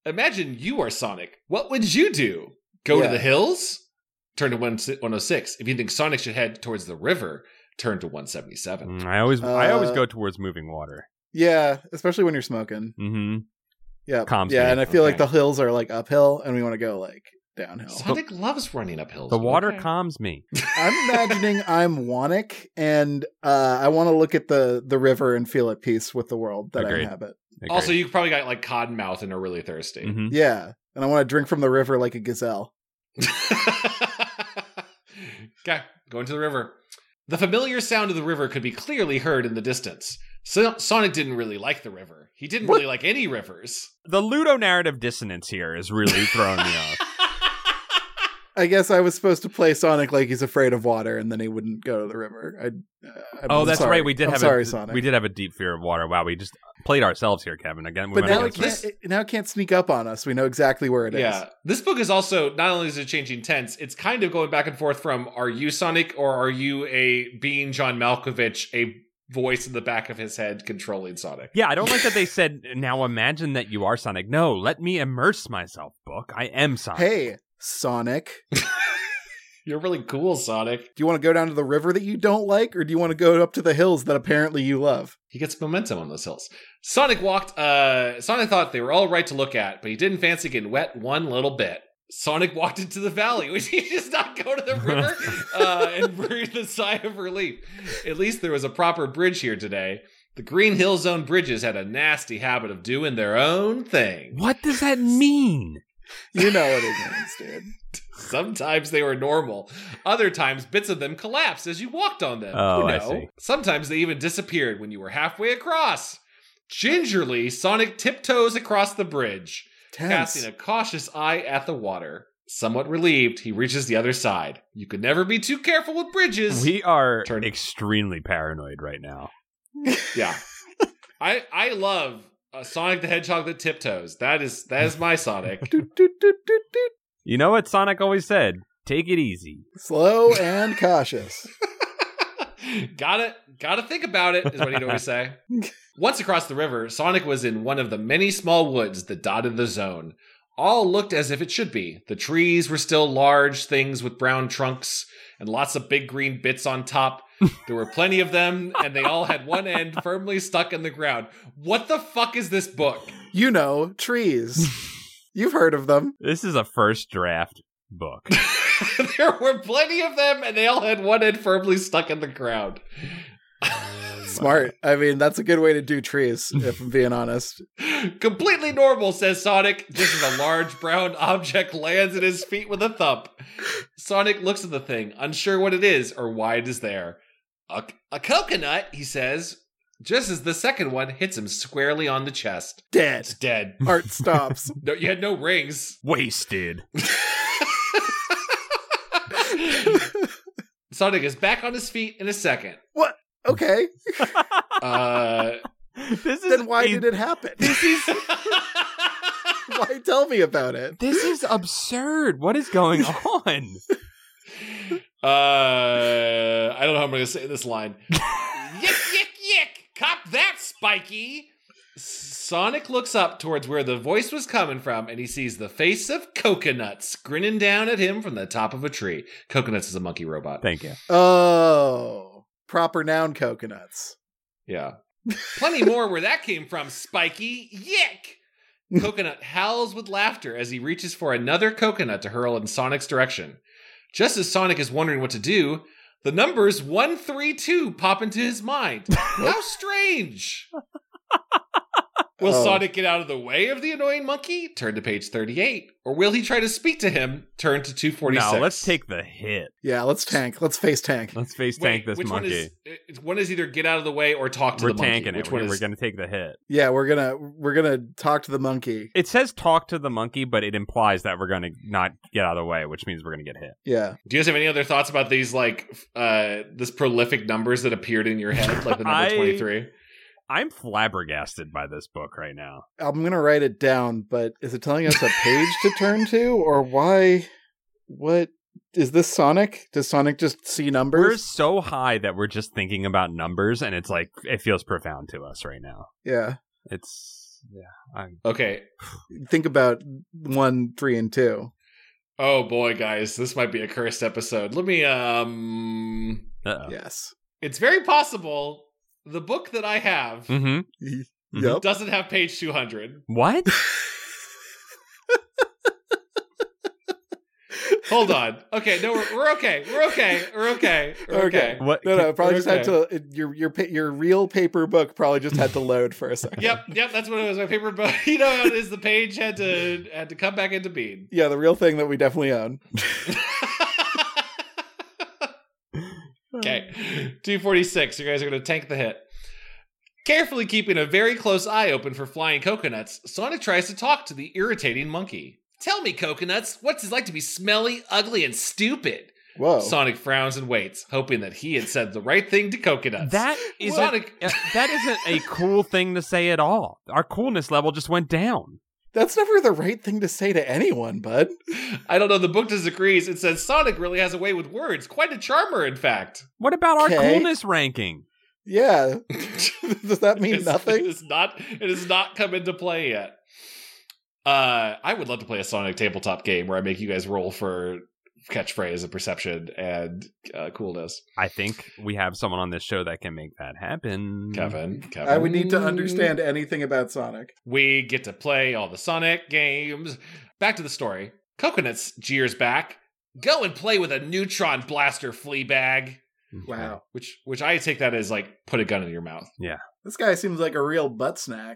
Imagine you are Sonic. What would you do? Go to the hills? Turn to 106. If you think Sonic should head towards the river, turn to 177. I always go towards moving water. Yeah, especially when you're smoking. Mm-hmm. Yeah, Calms me. and I feel like the hills are like uphill, and we want to go like downhill. Sonic loves running up hills. The water calms me. I'm imagining I'm Wanik, and I want to look at the river and feel at peace with the world that I inhabit. Also, you probably got like cottonmouth and are really thirsty. Mm-hmm. Yeah, and I want to drink from the river like a gazelle. Okay, going to the river. The familiar sound of the river could be clearly heard in the distance. So Sonic didn't really like the river. He didn't really like any rivers. The ludonarrative dissonance here is really throwing me off. I guess I was supposed to play Sonic like he's afraid of water, and then he wouldn't go to the river. That's right. We did Sonic. We did have a deep fear of water. Wow, we just played ourselves here, Kevin. Again, but now it can't sneak up on us. We know exactly where it is. Yeah, this book is also not only is it changing tense, it's kind of going back and forth from are you Sonic or are you being John Malkovich, a voice in the back of his head controlling Sonic. Yeah, I don't like that they said, now imagine that you are Sonic. No, let me immerse myself, book. I am Sonic. Hey, Sonic. You're really cool, Sonic. Do you want to go down to the river that you don't like, or do you want to go up to the hills that apparently you love? He gets momentum on those hills. Sonic thought they were all right to look at, but he didn't fancy getting wet one little bit. Sonic walked into the valley. Would he just not go to the river and breathe a sigh of relief? At least there was a proper bridge here today. The Green Hill Zone bridges had a nasty habit of doing their own thing. What does that mean? You know what it means, dude. Sometimes they were normal. Other times, bits of them collapsed as you walked on them. Oh, I see. Sometimes they even disappeared when you were halfway across. Gingerly, Sonic tiptoes across the bridge, casting a cautious eye at the water. Somewhat relieved, he reaches the other side. You could never be too careful with bridges. We are extremely paranoid right now. Yeah. I love Sonic the Hedgehog that tiptoes. That is my Sonic. You know what Sonic always said? Take it easy. Slow and cautious. Gotta think about it, is what he'd always say. Once across the river, Sonic was in one of the many small woods that dotted the zone. All looked as if it should be. The trees were still large things with brown trunks and lots of big green bits on top. There were plenty of them, and they all had one end firmly stuck in the ground. What the fuck is this book? You know, trees. You've heard of them. This is a first draft book. There were plenty of them, and they all had one end firmly stuck in the ground. Smart. I mean, that's a good way to do trees, if I'm being honest. Completely normal, says Sonic, just as a large brown object lands at his feet with a thump. Sonic looks at the thing, unsure what it is or why it is there. A coconut, he says, just as the second one hits him squarely on the chest. Dead. It's dead. Art stops. No, you had no rings. Wasted. Sonic is back on his feet in a second. What? Okay. Then why did it happen? Why tell me about it? This is absurd. What is going on? I don't know how I'm going to say this line. Yick, yick, yick. Cop that, Spiky. Sonic looks up towards where the voice was coming from, and he sees the face of Coconuts grinning down at him from the top of a tree. Coconuts is a monkey robot. Thank you. Oh, proper noun coconuts. Yeah. Plenty more where that came from, Spiky. Yick! Coconut howls with laughter as he reaches for another coconut to hurl in Sonic's direction. Just as Sonic is wondering what to do, the numbers 132 pop into his mind. How strange! Will Sonic get out of the way of the annoying monkey? Turn to page 38. Or will he try to speak to him? Turn to 246. No, let's take the hit. Yeah, let's tank. Let's face tank. Let's face tank this monkey. One is either get out of the way or talk to the monkey. We're tanking it. We're going to take the hit. Yeah, we're gonna talk to the monkey. It says talk to the monkey, but it implies that we're going to not get out of the way, which means we're going to get hit. Yeah. Do you guys have any other thoughts about these, this prolific numbers that appeared in your head, like the number 23? I'm flabbergasted by this book right now. I'm going to write it down, but is it telling us a page to turn to? Or why? What? Is this Sonic? Does Sonic just see numbers? We're so high that we're just thinking about numbers, and it's like, it feels profound to us right now. Yeah. It's Okay. Think about 1, 3, and 2. Oh boy, guys, this might be a cursed episode. Let me Uh-oh. Yes. It's very possible the book that I have Yep. doesn't have page 200. What? Hold on. Okay, no, we're okay. We're okay. We're okay. We're okay. What? No, probably just had Okay. to your real paper book probably just had to load for a second. Yep, that's what it was. My paper book. You know how it is. The page had to come back into being. Yeah, the real thing that we definitely own. Okay, 246. You guys are going to tank the hit. Carefully keeping a very close eye open for flying coconuts, Sonic tries to talk to the irritating monkey. Tell me, Coconuts, what's it like to be smelly, ugly, and stupid? Whoa. Sonic frowns and waits, hoping that he had said the right thing to Coconuts. That isn't Sonic- that isn't a cool thing to say at all. Our coolness level just went down. That's never the right thing to say to anyone, bud. I don't know, the book disagrees. It says Sonic really has a way with words. Quite a charmer, in fact. What about our Okay. coolness ranking? Yeah. Does that mean It nothing? has not come into play yet. I would love to play a Sonic tabletop game where I make you guys roll for catchphrase and perception and coolness. I think we have someone on this show that can make that happen. Kevin. I would need to understand anything about Sonic. We get to play all the Sonic games. Back to the story. Coconuts jeers back. Go and play with a neutron blaster, Fleabag. Wow. Which I take that as like put a gun in your mouth. This guy seems like a real butt snack.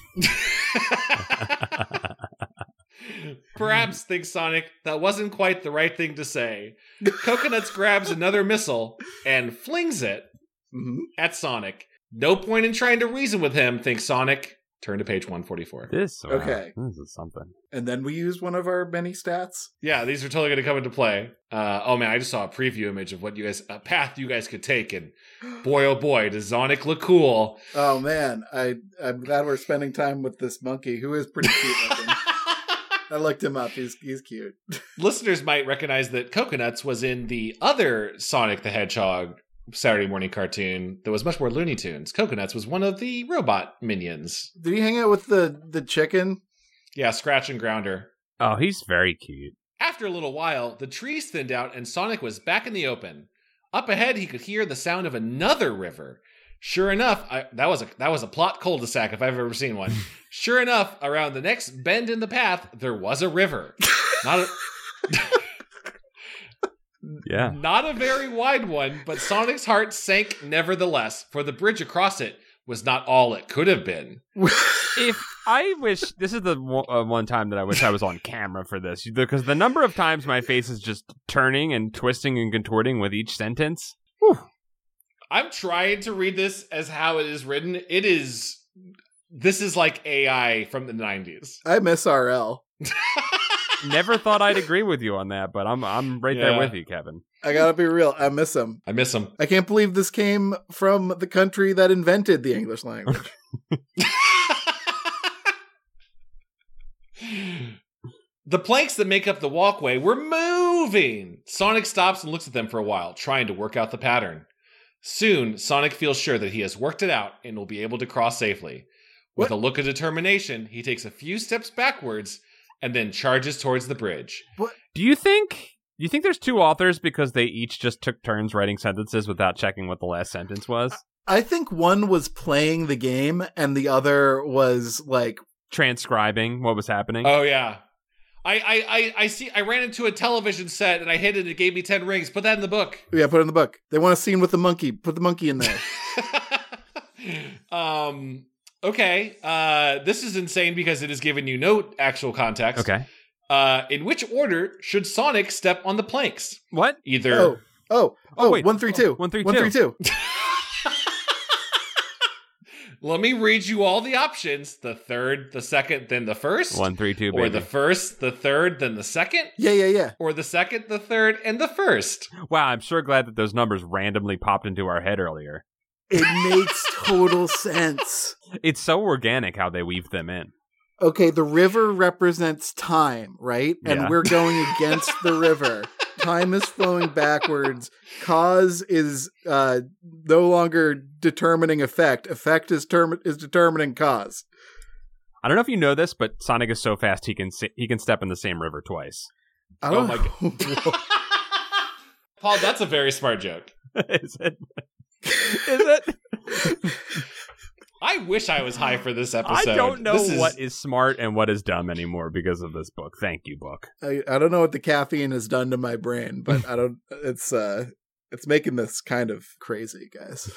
Perhaps, thinks Sonic, that wasn't quite the right thing to say. Coconuts grabs another missile and flings it Mhm. at Sonic. No point in trying to reason with him, thinks Sonic. Turn to page 144. Okay. This is something. And then we use one of our many stats. Yeah, these are totally going to come into play. Oh man, I just saw a preview image of what a path you guys could take, and boy, oh boy, does Sonic look cool. Oh man, I'm glad we're spending time with this monkey who is pretty cute looking. I looked him up. He's cute. Listeners might recognize that Coconuts was in the other Sonic the Hedgehog Saturday morning cartoon that was much more Looney Tunes. Coconuts was one of the robot minions. Did he hang out with the chicken? Yeah, Scratch and Grounder. Oh, he's very cute. After a little while, the trees thinned out and Sonic was back in the open. Up ahead, he could hear the sound of another river. Sure enough, that was a plot cul-de-sac if I've ever seen one. Sure enough, around the next bend in the path, there was a river. Yeah. Not a very wide one, but Sonic's heart sank nevertheless, for the bridge across it was not all it could have been. If I wish, this is the one time that I wish I was on camera for this, because the number of times my face is just turning and twisting and contorting with each sentence. Whew. I'm trying to read this as how it is written. This is like AI from the 90s. I miss RL. Never thought I'd agree with you on that, but I'm right there Yeah. with you, Kevin. I gotta be real. I miss him. I miss him. I can't believe this came from the country that invented the English language. The planks that make up the walkway were moving. Sonic stops and looks at them for a while, trying to work out the pattern. Soon, Sonic feels sure that he has worked it out and will be able to cross safely. With What? a look of determination, he takes a few steps backwards and then charges towards the bridge. Do you think there's two authors because they each just took turns writing sentences without checking what the last sentence was? I think one was playing the game and the other was like, Transcribing what was happening? Oh yeah. I see. I ran into a television set and I hit it. It gave me 10 rings. Put that in the book. yeah, put it in the book. They want a scene with the monkey. Put the monkey in there. Okay. This is insane because it is giving you no actual context. Okay. In which order should Sonic step on the planks? What? Either. Oh, wait. 1, 3, 2. 1, 3, 1, 3, 2. Let me read you all the options: the third, the second, then the first. 1, 3, 2, baby. Or the first, the third, then the second. Yeah. Or the second, the third, and the first. Wow, I'm sure glad that those numbers randomly popped into our head earlier. It makes total sense. It's so organic how they weave them in. Okay, the river represents time, right? And Yeah. we're going against the river. Time is flowing backwards. Cause is no longer determining effect. Effect is determining cause. I don't know if you know this, but Sonic is so fast he can step in the same river twice. Oh my God. Paul, that's a very smart joke. Is it? Is it? I wish I was high for this episode. I don't know what is smart and what is dumb anymore because of this book. Thank you, book. I don't know what the caffeine has done to my brain, but it's making this kind of crazy, guys.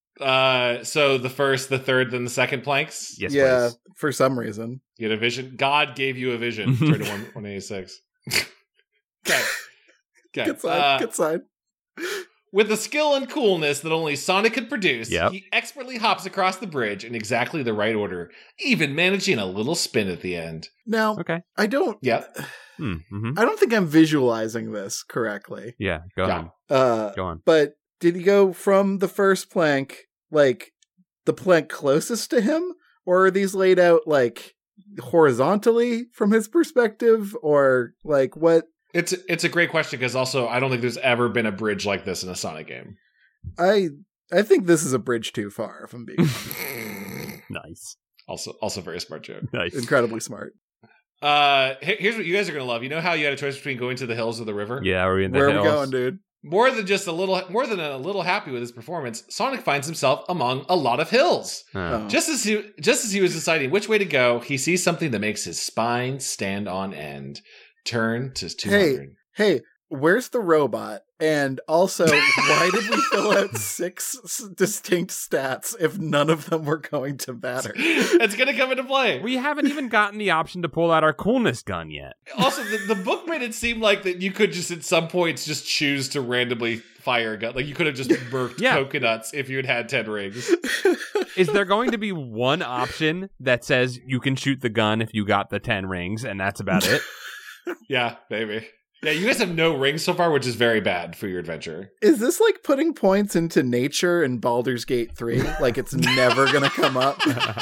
So the first, the third, then the second planks? Yes, yeah, please. for some reason. You had a vision? God gave you a vision. Turn to 186. Okay. Good side. Good side. With the skill and coolness that only Sonic could produce, Yep. he expertly hops across the bridge in exactly the right order, even managing a little spin at the end. Now, Okay. I don't think I'm visualizing this correctly. Yeah, go on. Go on. But did he go from the first plank, like the plank closest to him, or are these laid out like horizontally from his perspective, or like what? It's a great question because also I don't think there's ever been a bridge like this in a Sonic game. I think this is a bridge too far, if I'm being honest. Nice. Also very smart joke. Nice. Incredibly smart. Here's what you guys are gonna love. You know how you had a choice between going to the hills or the river? Yeah, we're in the Where hills. are we going, dude? More than a little happy with his performance, Sonic finds himself among a lot of hills. Huh. Just as he was deciding which way to go, he sees something that makes his spine stand on end. Turn to 200. Hey, where's the robot? And also, why did we fill out 6 distinct stats if none of them were going to matter? It's going to come into play. We haven't even gotten the option to pull out our coolness gun yet. Also, the book made it seem like that you could just at some points just choose to randomly fire a gun. Like you could have just murked coconuts if you had 10 rings. Is there going to be one option that says you can shoot the gun if you got the 10 rings and that's about it? Yeah, maybe. Yeah, you guys have no rings so far, which is very bad for your adventure. Is this like putting points into nature in Baldur's Gate 3? Like it's never going to come up?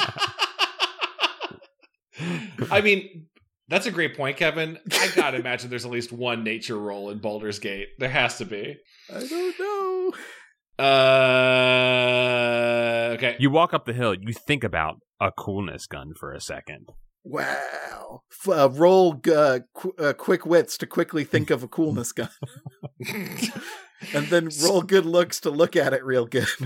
I mean, that's a great point, Kevin. I gotta imagine there's at least one nature roll in Baldur's Gate. There has to be. I don't know. Okay. You walk up the hill, you think about a coolness gun for a second. Wow. Roll quick wits to quickly think of a coolness gun. And then roll good looks to look at it real good.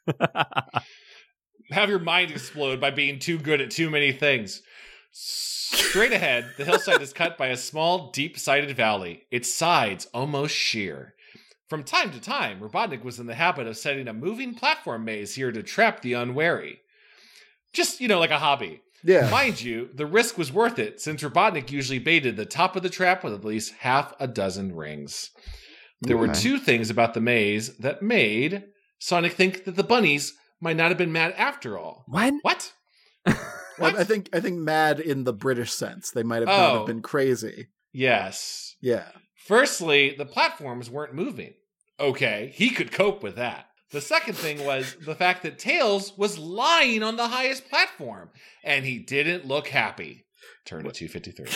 Have your mind explode by being too good at too many things. Straight ahead, the hillside is cut by a small, deep-sided valley, its sides almost sheer. From time to time, Robotnik was in the habit of setting a moving platform maze here to trap the unwary. Just, like a hobby. Yeah. Mind you, the risk was worth it, since Robotnik usually baited the top of the trap with at least half a dozen rings. There were 2 things about the maze that made Sonic think that the bunnies might not have been mad after all. What? I think mad in the British sense. They might have not have been crazy. Yes. Yeah. Firstly, the platforms weren't moving. Okay, he could cope with that. The second thing was the fact that Tails was lying on the highest platform, and he didn't look happy. Turn to 253.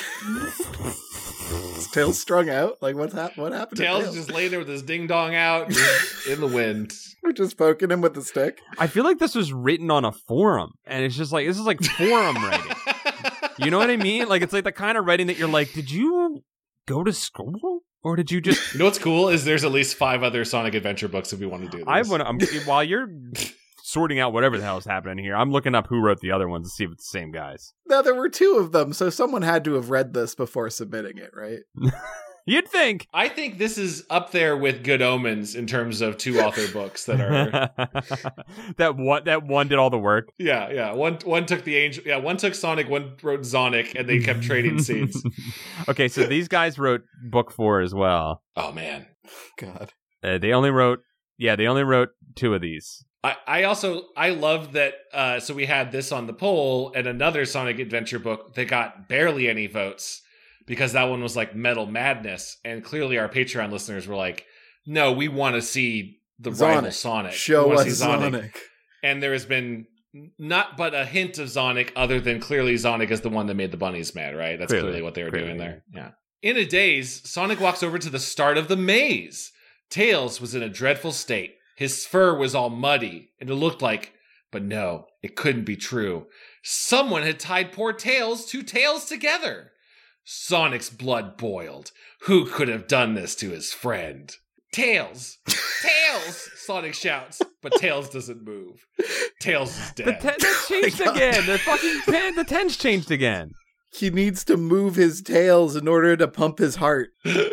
Is Tails strung out? Like, what happened to Tails Tails? just laying there with his ding-dong out just in the wind. We're just poking him with the stick. I feel like this was written on a forum, and it's just like, this is like forum writing. You know what I mean? Like, it's like the kind of writing that you're like, did you go to school? Or did you just... You know what's cool is there's at least 5 other Sonic Adventure books if we want to do this. While you're sorting out whatever the hell is happening here, I'm looking up who wrote the other ones to see if it's the same guys. Now, there were 2 of them, so someone had to have read this before submitting it, right? You'd think. I think this is up there with Good Omens in terms of 2 author books that are... that one did all the work. Yeah. One took the angel. Yeah, one took Sonic, one wrote Sonic, and they kept trading seeds. Okay, so these guys wrote book 4 as well. Oh, man. God. They only wrote 2 of these. I love that. So we had this on the poll and another Sonic Adventure book that got barely any votes because that one was like Metal Madness. And clearly our Patreon listeners were like, no, we want to see the rival Sonic. Show us Sonic. And there has been not but a hint of Sonic other than clearly Sonic is the one that made the bunnies mad, right? That's clearly what they were doing there. Yeah. In a daze, Sonic walks over to the start of the maze. Tails was in a dreadful state. His fur was all muddy, and it looked like But no, it couldn't be true. Someone had tied poor Tails two tails together. Sonic's blood boiled. Who could have done this to his friend? Tails! Tails! Sonic shouts, but Tails doesn't move. Tails is dead. That changed again. The fucking pen, the ten's changed again. He needs to move his tails in order to pump his heart.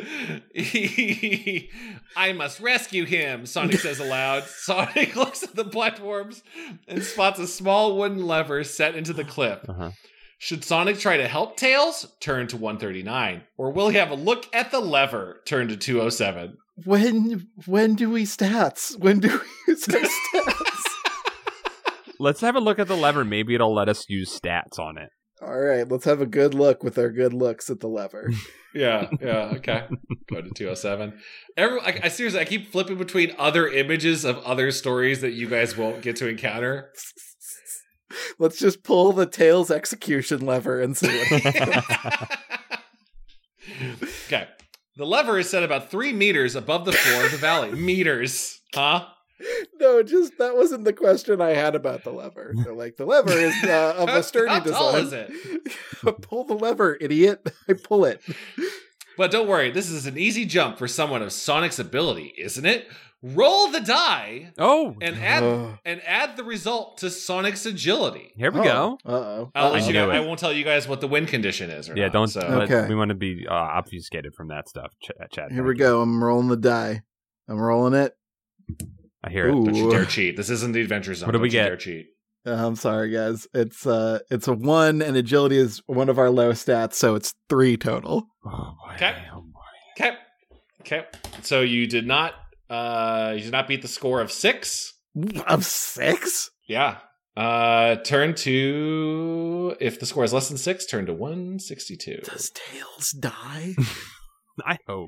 I must rescue him, Sonic says aloud. Sonic looks at the platforms and spots a small wooden lever set into the cliff. Uh-huh. Should Sonic try to help Tails? Turn to 139. Or will he have a look at the lever? Turn to 207. When do we stats? When do we use our stats? Let's have a look at the lever. Maybe it'll let us use stats on it. All right, let's have a good look with our good looks at the lever. Yeah, okay. Go to 207. I seriously, I keep flipping between other images of other stories that you guys won't get to encounter. Let's just pull the Tails execution lever and see what happens. Okay. The lever is set about 3 meters above the floor of the valley. Meters. Huh? No, just that wasn't the question I had about the lever. They're like, the lever is of a sturdy How design. tall is it? Pull the lever, idiot. I pull it. But don't worry, this is an easy jump for someone of Sonic's ability, isn't it? Roll the die Oh, and add the result to Sonic's agility. here we go. Uh-oh. I won't tell you guys what the win condition is. Yeah, not, don't. So. Okay. We want to be obfuscated from that stuff. Chad. Here we go. I'm rolling the die. I'm rolling it. I hear it. Ooh. Don't you dare cheat. This isn't the Adventure Zone. What do we Don't you get? dare cheat. I'm sorry, guys. It's a 1, and agility is one of our low stats, so it's 3 total. Oh boy. Okay. Oh boy. Okay. So you did not beat the score of 6. Of 6? Yeah. Turn to, if the score is less than 6, turn to 162. Does Tails die? I hope.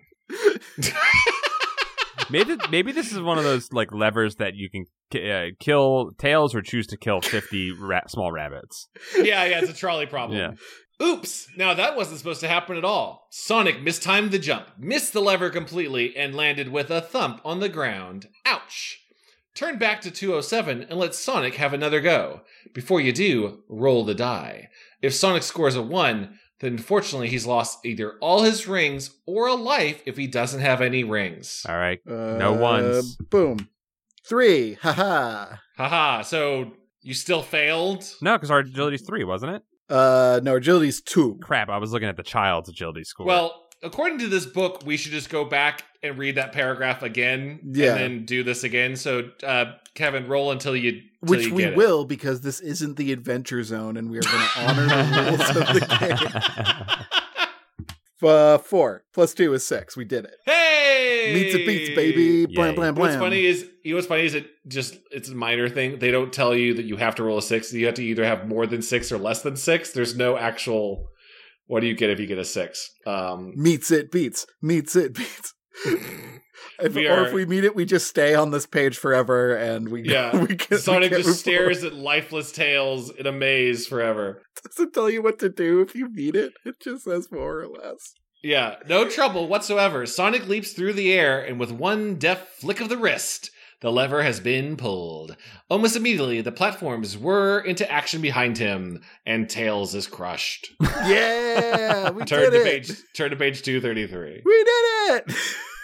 Maybe this is one of those like levers that you can kill Tails or choose to kill 50 small rabbits. Yeah, it's a trolley problem. Yeah. Oops! Now that wasn't supposed to happen at all. Sonic mistimed the jump, missed the lever completely, and landed with a thump on the ground. Ouch! Turn back to 207 and let Sonic have another go. Before you do, roll the die. If Sonic scores a 1, then unfortunately he's lost either all his rings or a life if he doesn't have any rings. All right. No ones. Boom. 3. Haha. Haha, so you still failed? No, because our agility's 3, wasn't it? No, agility's 2. Crap, I was looking at the child's agility score. Well, according to this book, we should just go back and read that paragraph again Yeah. and then do this again. So, Kevin, roll until you Which we get it. will, because this isn't the Adventure Zone, and we are going to honor the rules of the game. 4 plus 2 is 6. We did it. Hey! Meets and beats, baby. Blam, Yay. blam, blam. What's funny is it's a minor thing. They don't tell you that you have to roll a 6. You have to either have more than 6 or less than 6. There's no actual, what do you get if you get a 6? Meets it, beats. Meets it, beats. If we meet it, we just stay on this page forever, and Sonic just stares at lifeless Tails in a maze forever. Doesn't tell you what to do if you meet it. It just says more or less. Yeah, no trouble whatsoever. Sonic leaps through the air, and with one deft flick of the wrist, the lever has been pulled. Almost immediately, the platforms whir into action behind him, and Tails is crushed. Yeah, we did it. Turn to page 233. We did it.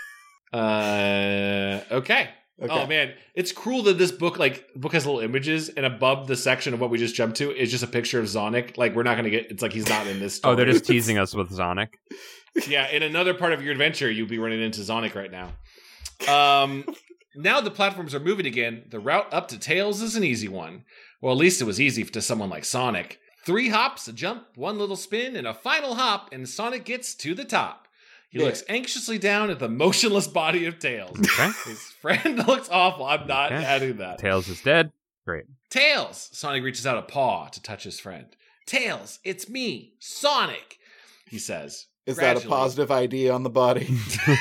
Okay. Oh man, it's cruel that this book has little images, and above the section of what we just jumped to is just a picture of Sonic. Like, we're not gonna get. It's like he's not in this story. Oh, they're just teasing us with Sonic. Yeah, in another part of your adventure, you'll be running into Sonic right now. Now the platforms are moving again. The route up to Tails is an easy one. Well, at least it was easy to someone like Sonic. 3 hops, a jump, 1 little spin, and a final hop, and Sonic gets to the top. He looks anxiously down at the motionless body of Tails. Okay. His friend looks awful. I'm not adding that. Tails is dead. Great. Tails! Sonic reaches out a paw to touch his friend. Tails, it's me, Sonic, he says. Is that a positive ID on the body?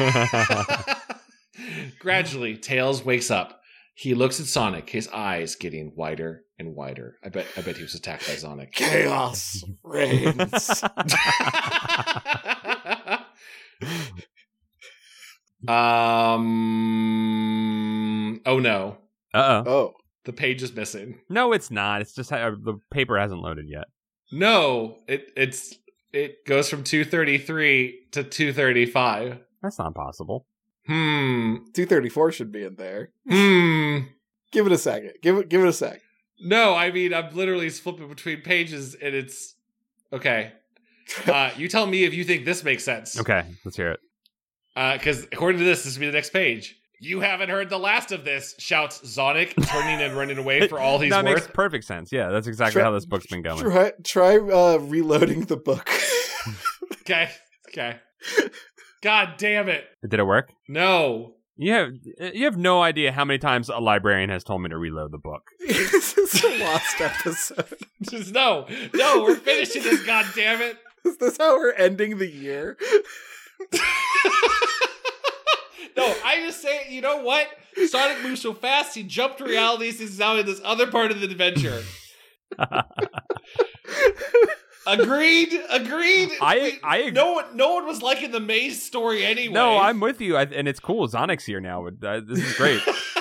Gradually, Tails wakes up. He looks at Sonic, his eyes getting wider and wider. I bet he was attacked by Sonic. Chaos reigns. Oh no. Uh-oh. Oh. The page is missing. No, it's not. It's just the paper hasn't loaded yet. No, it goes from 233 to 235. That's not possible. 234 should be in there. Give it a second. Give it a sec. No, I mean, I'm literally flipping between pages, and it's... Okay. You tell me if you think this makes sense. Okay, let's hear it. Because according to this will be the next page. You haven't heard the last of this, shouts Sonic, turning and running away for all he's worth. That makes perfect sense. Yeah, that's exactly how this book's been going. Try reloading the book. Okay. God damn it. Did it work? No. You have no idea how many times a librarian has told me to reload the book. This is a lost episode. Just no, we're finishing this, god damn it. Is this how we're ending the year? No, I just say, you know what? Sonic moves so fast, he jumped realities, he's now in this other part of the adventure. Agreed. I agree. No one was liking the maze story anyway. No, I'm with you, and it's cool. Sonic's here now. This is great.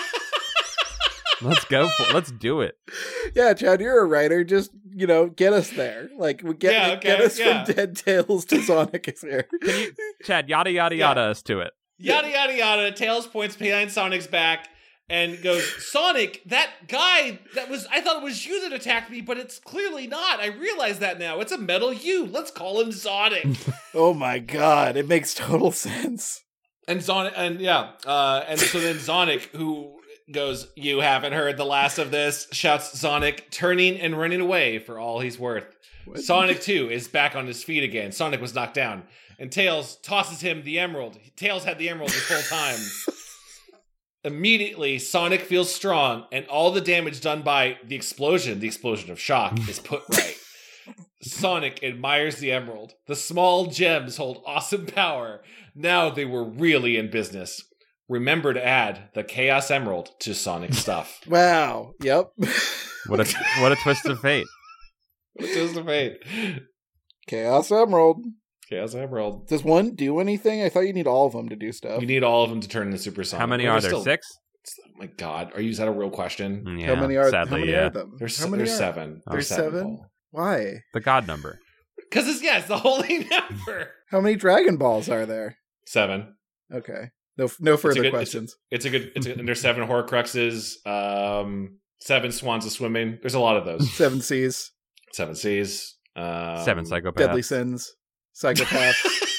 Let's go for it. Let's do it. Yeah, Chad, you're a writer. Just, get us there. Like, get us from Dead Tales to Sonic is here. Chad, yada, yada us to it. Yada, yada, yada. Tails points behind Sonic's back and goes, Sonic, that guy I thought it was you that attacked me, but it's clearly not. I realize that now. It's a metal you. Let's call him Sonic. Oh my god, it makes total sense. And Sonic, and so then Sonic, who goes, you haven't heard the last of this, shouts Sonic, turning and running away for all he's worth. What? Sonic, too, is back on his feet again. Sonic was knocked down. And Tails tosses him the emerald. Tails had the emerald this whole time. Immediately, Sonic feels strong, and all the damage done by the explosion of shock, is put right. Sonic admires the emerald. The small gems hold awesome power. Now they were really in business. Remember to add the Chaos Emerald to Sonic stuff. Wow. Yep. What a twist of fate. What a twist of fate. Chaos Emerald. Does one do anything? I thought you need all of them to do stuff. You need all of them to turn into Super Sonic. How many are there? 6? Oh my god. Is that a real question? Yeah, how many are sadly, them? There's 7. There's 7? Why? The god number. Because it's the holy number. How many Dragon Balls are there? 7. Okay. No further questions. It's a good, and there's 7 Horcruxes, 7 Swans of Swimming. There's a lot of those. 7 Seas. 7 Seas. 7 Psychopaths. Deadly Sins. Psychopaths.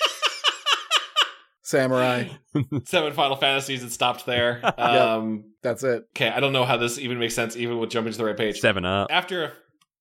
Samurai. 7 Final Fantasies. It stopped there. That's it. Okay, I don't know how this even makes sense, even with jumping to the right page. 7 Up. After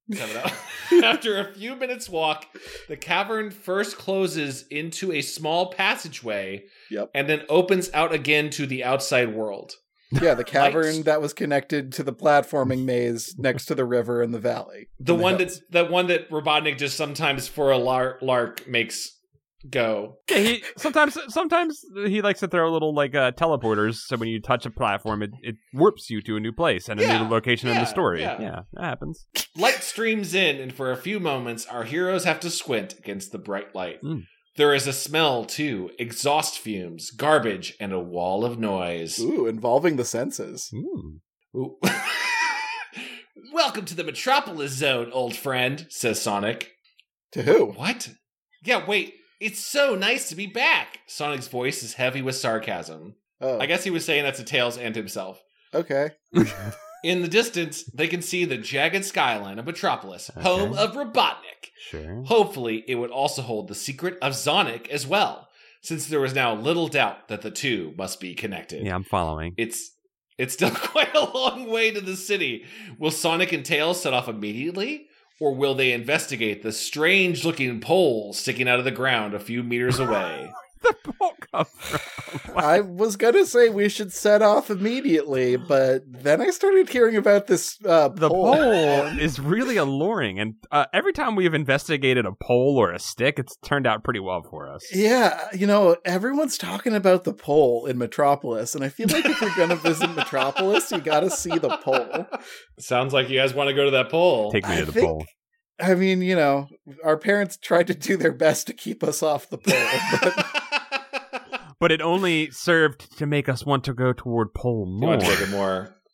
a few minutes walk, the cavern first closes into a small passageway, and then opens out again to the outside world. Yeah, the cavern that was connected to the platforming maze next to the river in the valley. The one that Robotnik just sometimes for a lark makes go. Yeah, he sometimes he likes to throw little teleporters, so when you touch a platform, it warps you to a new place and a new location in the story. Yeah, that happens. Light streams in, and for a few moments, our heroes have to squint against the bright light. There is a smell, too. Exhaust fumes, garbage, and a wall of noise. Ooh, involving the senses. Ooh. Welcome to the Metropolis Zone, old friend, says Sonic. To who? What? Yeah, wait. It's so nice to be back. Sonic's voice is heavy with sarcasm. Oh. I guess he was saying that to Tails and himself. Okay. In the distance, they can see the jagged skyline of Metropolis, home of Robotnik. Sure. Hopefully, it would also hold the secret of Sonic as well, since there was now little doubt that the two must be connected. Yeah, I'm following. It's still quite a long way to the city. Will Sonic and Tails set off immediately? Or will they investigate the strange-looking pole sticking out of the ground a few meters away? The pole come from? I was going to say we should set off immediately, but then I started hearing about this The pole is really alluring, and every time we've investigated a pole or a stick, it's turned out pretty well for us. Yeah, everyone's talking about the pole in Metropolis, and I feel like if you're going to visit Metropolis, you got to see the pole. Sounds like you guys want to go to that pole. Take me to the pole. I mean, our parents tried to do their best to keep us off the pole, but it only served to make us want to go toward pole more. You want to make it more.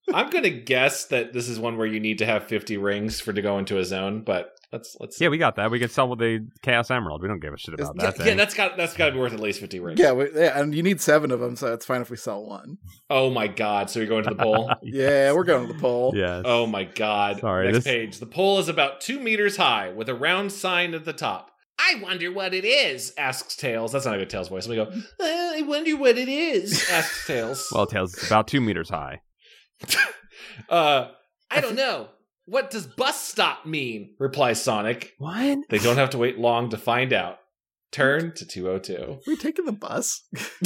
I'm going to guess that this is one where you need to have 50 rings to go into a zone, but let's Yeah, we got that. We can sell with the Chaos Emerald. We don't give a shit about that thing. Yeah, that's got to be worth at least 50 rings. Yeah, and you need 7 of them, so it's fine if we sell one. Oh my god, so you're going to the pole? Yeah, we're going to the pole. Yes. Oh my god. Sorry, Next page. The pole is about 2 meters high with a round sign at the top. I wonder what it is, asks Tails. That's not a good Tails voice. We go, I wonder what it is, asks Tails. Well, Tails is about 2 meters high. I don't know. What does bus stop mean? Replies Sonic. What? They don't have to wait long to find out. Turn to 202. Are we taking the bus?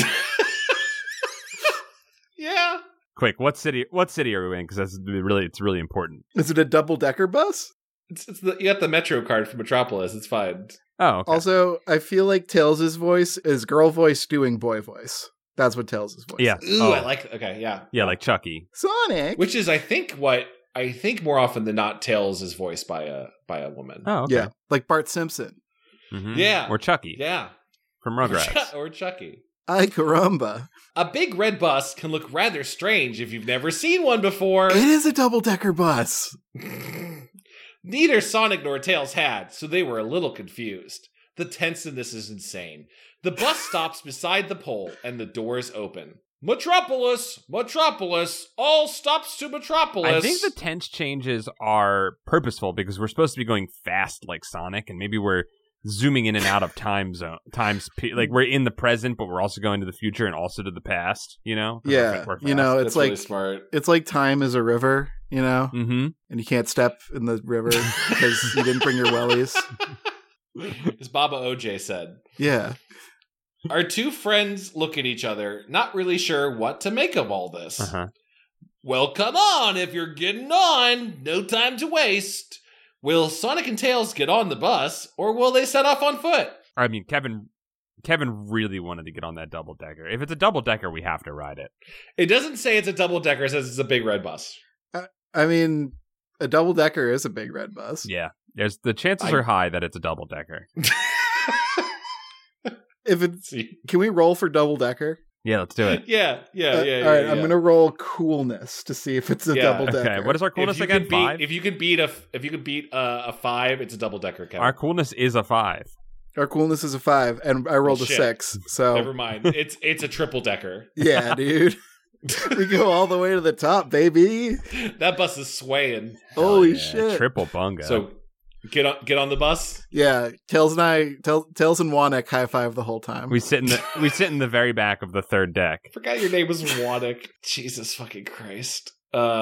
Yeah. Quick, what city are we in? Because it's really important. Is it a double-decker bus? You got the Metro card from Metropolis. It's fine. Oh, okay. Also, I feel like Tails' voice is girl voice doing boy voice. That's what Tails' voice Yeah. is. Ooh, I like. Okay, yeah. Yeah, like Chucky. Sonic! Which is, I think more often than not, Tails is voiced by a woman. Oh, okay. Yeah, like Bart Simpson. Mhm. Yeah. Or Chucky. Yeah. From Rugrats. Or Chucky. Ay caramba. A big red bus can look rather strange if you've never seen one before. It is a double-decker bus. Neither Sonic nor Tails had, so they were a little confused. The tense in this is insane. The bus stops beside the pole, and the doors open. Metropolis! Metropolis! All stops to Metropolis! I think the tense changes are purposeful because we're supposed to be going fast like Sonic, and maybe we're zooming in and out of like we're in the present, but we're also going to the future and also to the past, you know? Yeah, We're you know, fast. it's That's really like smart. it's like time is a river, you know, Mm-hmm. and you can't step in the river because you didn't bring your wellies. As Baba OJ said. Yeah, Our two friends look at each other, not really sure what to make of all this. Uh-huh. Well, come on, if you're getting on, no time to waste. Will Sonic and Tails get on the bus, or will they set off on foot? I mean, Kevin really wanted to get on that double decker. If it's a double decker, we have to ride it. It doesn't say it's a double decker, it says it's a big red bus. I mean, a double decker is a big red bus. Yeah, there's the chances are high that it's a double decker. If it's, can we roll for double decker? Yeah, let's do it. Yeah. All right, I'm gonna roll coolness to see if it's a double decker. Okay, what is our coolness If you again? could beat- 5. If you could beat a 5, it's a double decker. Kevin. Our coolness is a 5. Our coolness is a 5, and I rolled a Shit. 6. So Never mind. It's a triple decker. yeah, dude, we go all the way to the top, baby. That bus is swaying. Holy Yeah, shit! triple bunga. So get on the bus. Yeah, Tails and Wanek high five the whole time. we sit in the very back of the third deck. Forgot your name was Wanek. Jesus fucking Christ.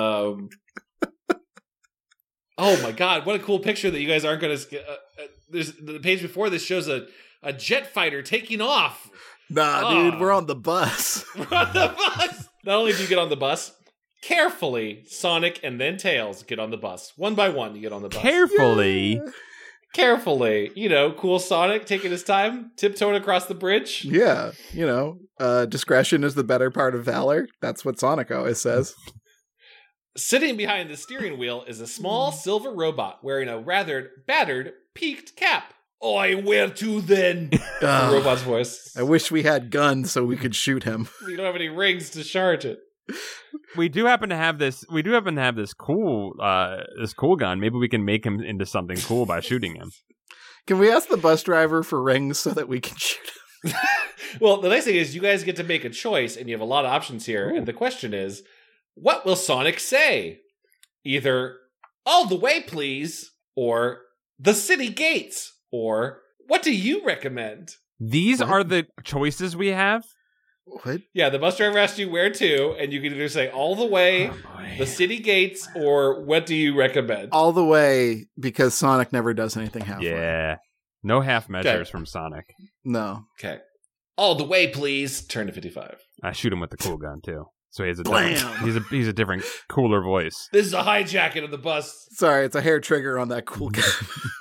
Oh my god, what a cool picture that you guys aren't going to... there's the page before this shows a jet fighter taking off. Nah, dude, we're on the bus. We're on the bus! Not only do you get on the bus, carefully, Sonic and then Tails get on the bus. One by one, you get on the bus. Carefully. Yeah. Carefully. You know, cool Sonic taking his time, tiptoeing across the bridge. Yeah, you know, discretion is the better part of valor. That's what Sonic always says. Sitting behind the steering wheel is a small silver robot wearing a rather battered, peaked cap. Oi, where to then? The robot's voice. I wish we had guns so we could shoot him. We don't have any rings to charge it. We do happen to have this cool gun. Maybe we can make him into something cool by shooting him. Can we ask the bus driver for rings so that we can shoot him? Well, the nice thing is you guys get to make a choice, and you have a lot of options here. Ooh. And the question is, what will Sonic say? Either, all the way, please, or the city gates, or what do you recommend? These What? are the choices we have. What? Yeah, the bus driver asked you where to, and you can either say all the way, the city gates, or what do you recommend? All the way, because Sonic never does anything halfway. Yeah. No half measures Okay. from Sonic. No. Okay. All the way, please. Turn to 55. I shoot him with the cool gun too. So he has a Blam! different, he's a different, cooler voice. This is a hijacking of the bus. Sorry, it's a hair trigger on that cool gun.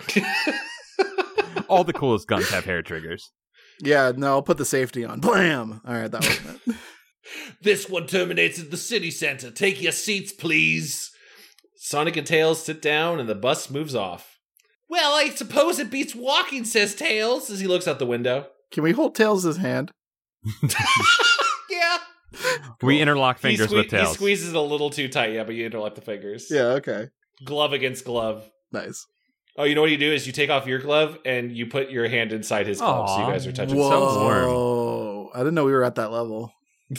All the coolest guns have hair triggers. Yeah, no, I'll put the safety on. Blam! All right, that wasn't it. This one terminates at the city center. Take your seats, please. Sonic and Tails sit down, and the bus moves off. Well, I suppose it beats walking, says Tails, as he looks out the window. Can we hold Tails' hand? Yeah. We interlock fingers with He Tails. squeezes it a little too tight, yeah, but you interlock the fingers. Yeah, okay. Glove against glove. Nice. Oh, you know what you do is you take off your glove and you put your hand inside his glove, so you guys are touching. Whoa. I didn't know we were at that level.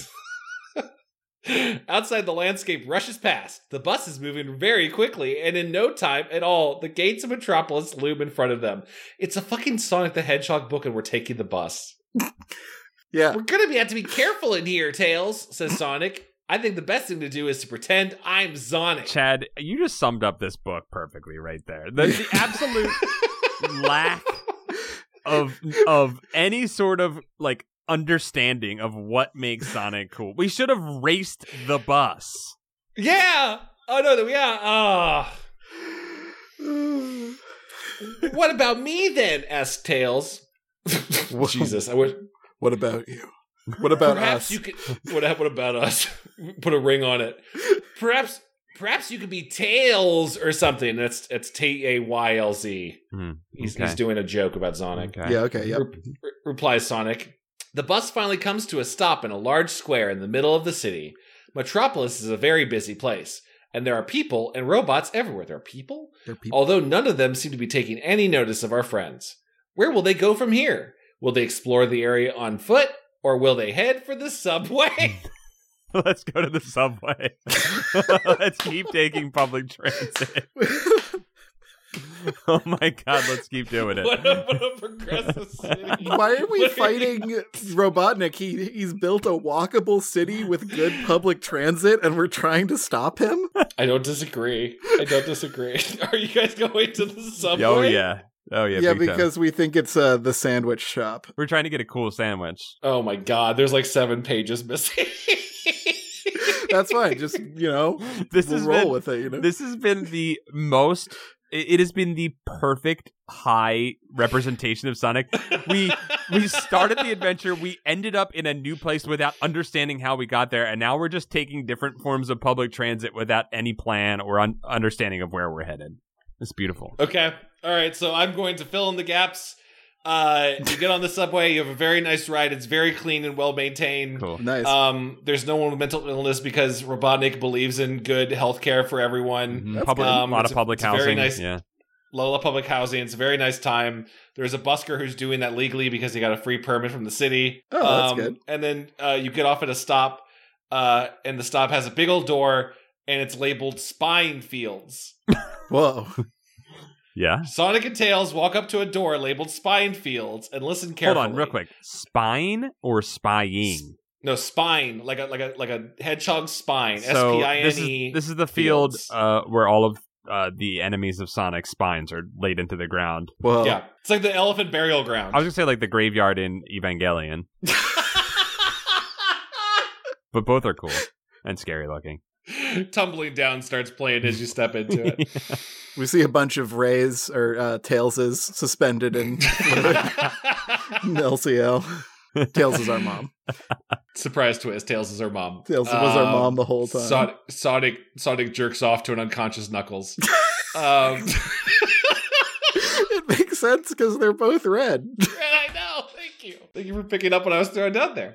Outside, the landscape rushes past. The bus is moving very quickly, and in no time at all, the gates of Metropolis loom in front of them. It's a fucking Sonic the Hedgehog book, and we're taking the bus. Yeah. We're gonna have to be careful in here, Tails, says Sonic. I think the best thing to do is to pretend I'm Sonic. Chad, you just summed up this book perfectly right there. The absolute lack of any sort of like understanding of what makes Sonic cool. We should have raced the bus. Yeah. Oh no. Yeah. What about me then? Asked Tails. Jesus, I wish. What about you? What about Perhaps us? you could. What about us? Put a ring on it. Perhaps you could be Tails or something. It's Taylz. He's doing a joke about Sonic. Okay. Yeah, okay, yep. Replies Sonic. The bus finally comes to a stop in a large square in the middle of the city. Metropolis is a very busy place, and there are people and robots everywhere. There are people? Although none of them seem to be taking any notice of our friends. Where will they go from here? Will they explore the area on foot, or will they head for the subway? Let's go to the subway. Let's keep taking public transit. Oh my god, let's keep doing it. What a progressive city. Why are we fighting Robotnik? He's built a walkable city with good public transit, and we're trying to stop him? I don't disagree. Are you guys going to the subway? Oh yeah. Yeah, because we think it's the sandwich shop. We're trying to get a cool sandwich. Oh my god, there's like 7 pages missing. That's fine. Just, we'll roll with it, This has been the most... It has been the perfect high representation of Sonic. We started the adventure, we ended up in a new place without understanding how we got there, and now we're just taking different forms of public transit without any plan or understanding of where we're headed. It's beautiful. Okay. All right, so I'm going to fill in the gaps. You get on the subway, you have a very nice ride. It's very clean and well maintained. Cool. Nice. There's no one with mental illness because Robotnik believes in good healthcare for everyone. Mm-hmm. A lot of public housing. Very nice, yeah. Lola public housing. It's a very nice time. There's a busker who's doing that legally because he got a free permit from the city. Oh, that's good. And then you get off at a stop, and the stop has a big old door, and it's labeled Spine Fields. Whoa. Yeah. Sonic and Tails walk up to a door labeled Spine Fields and listen carefully. Hold on, real quick. Spine or spying? No, spine, like a hedgehog spine. So S-P-I-N-E. this is the field where all of the enemies of Sonic's spines are laid into the ground. Whoa. Yeah, it's like the elephant burial ground. I was gonna say like the graveyard in Evangelion, but both are cool and scary looking. Tumbling Down starts playing as you step into it. Yeah. We see a bunch of Rays or Tailses suspended in LCL. Tails is our mom. Surprise twist, Tails is our mom. Tails was our mom the whole time. Sonic jerks off to an unconscious Knuckles. It makes sense because they're both red. I know, thank you. Thank you for picking up what I was throwing down there.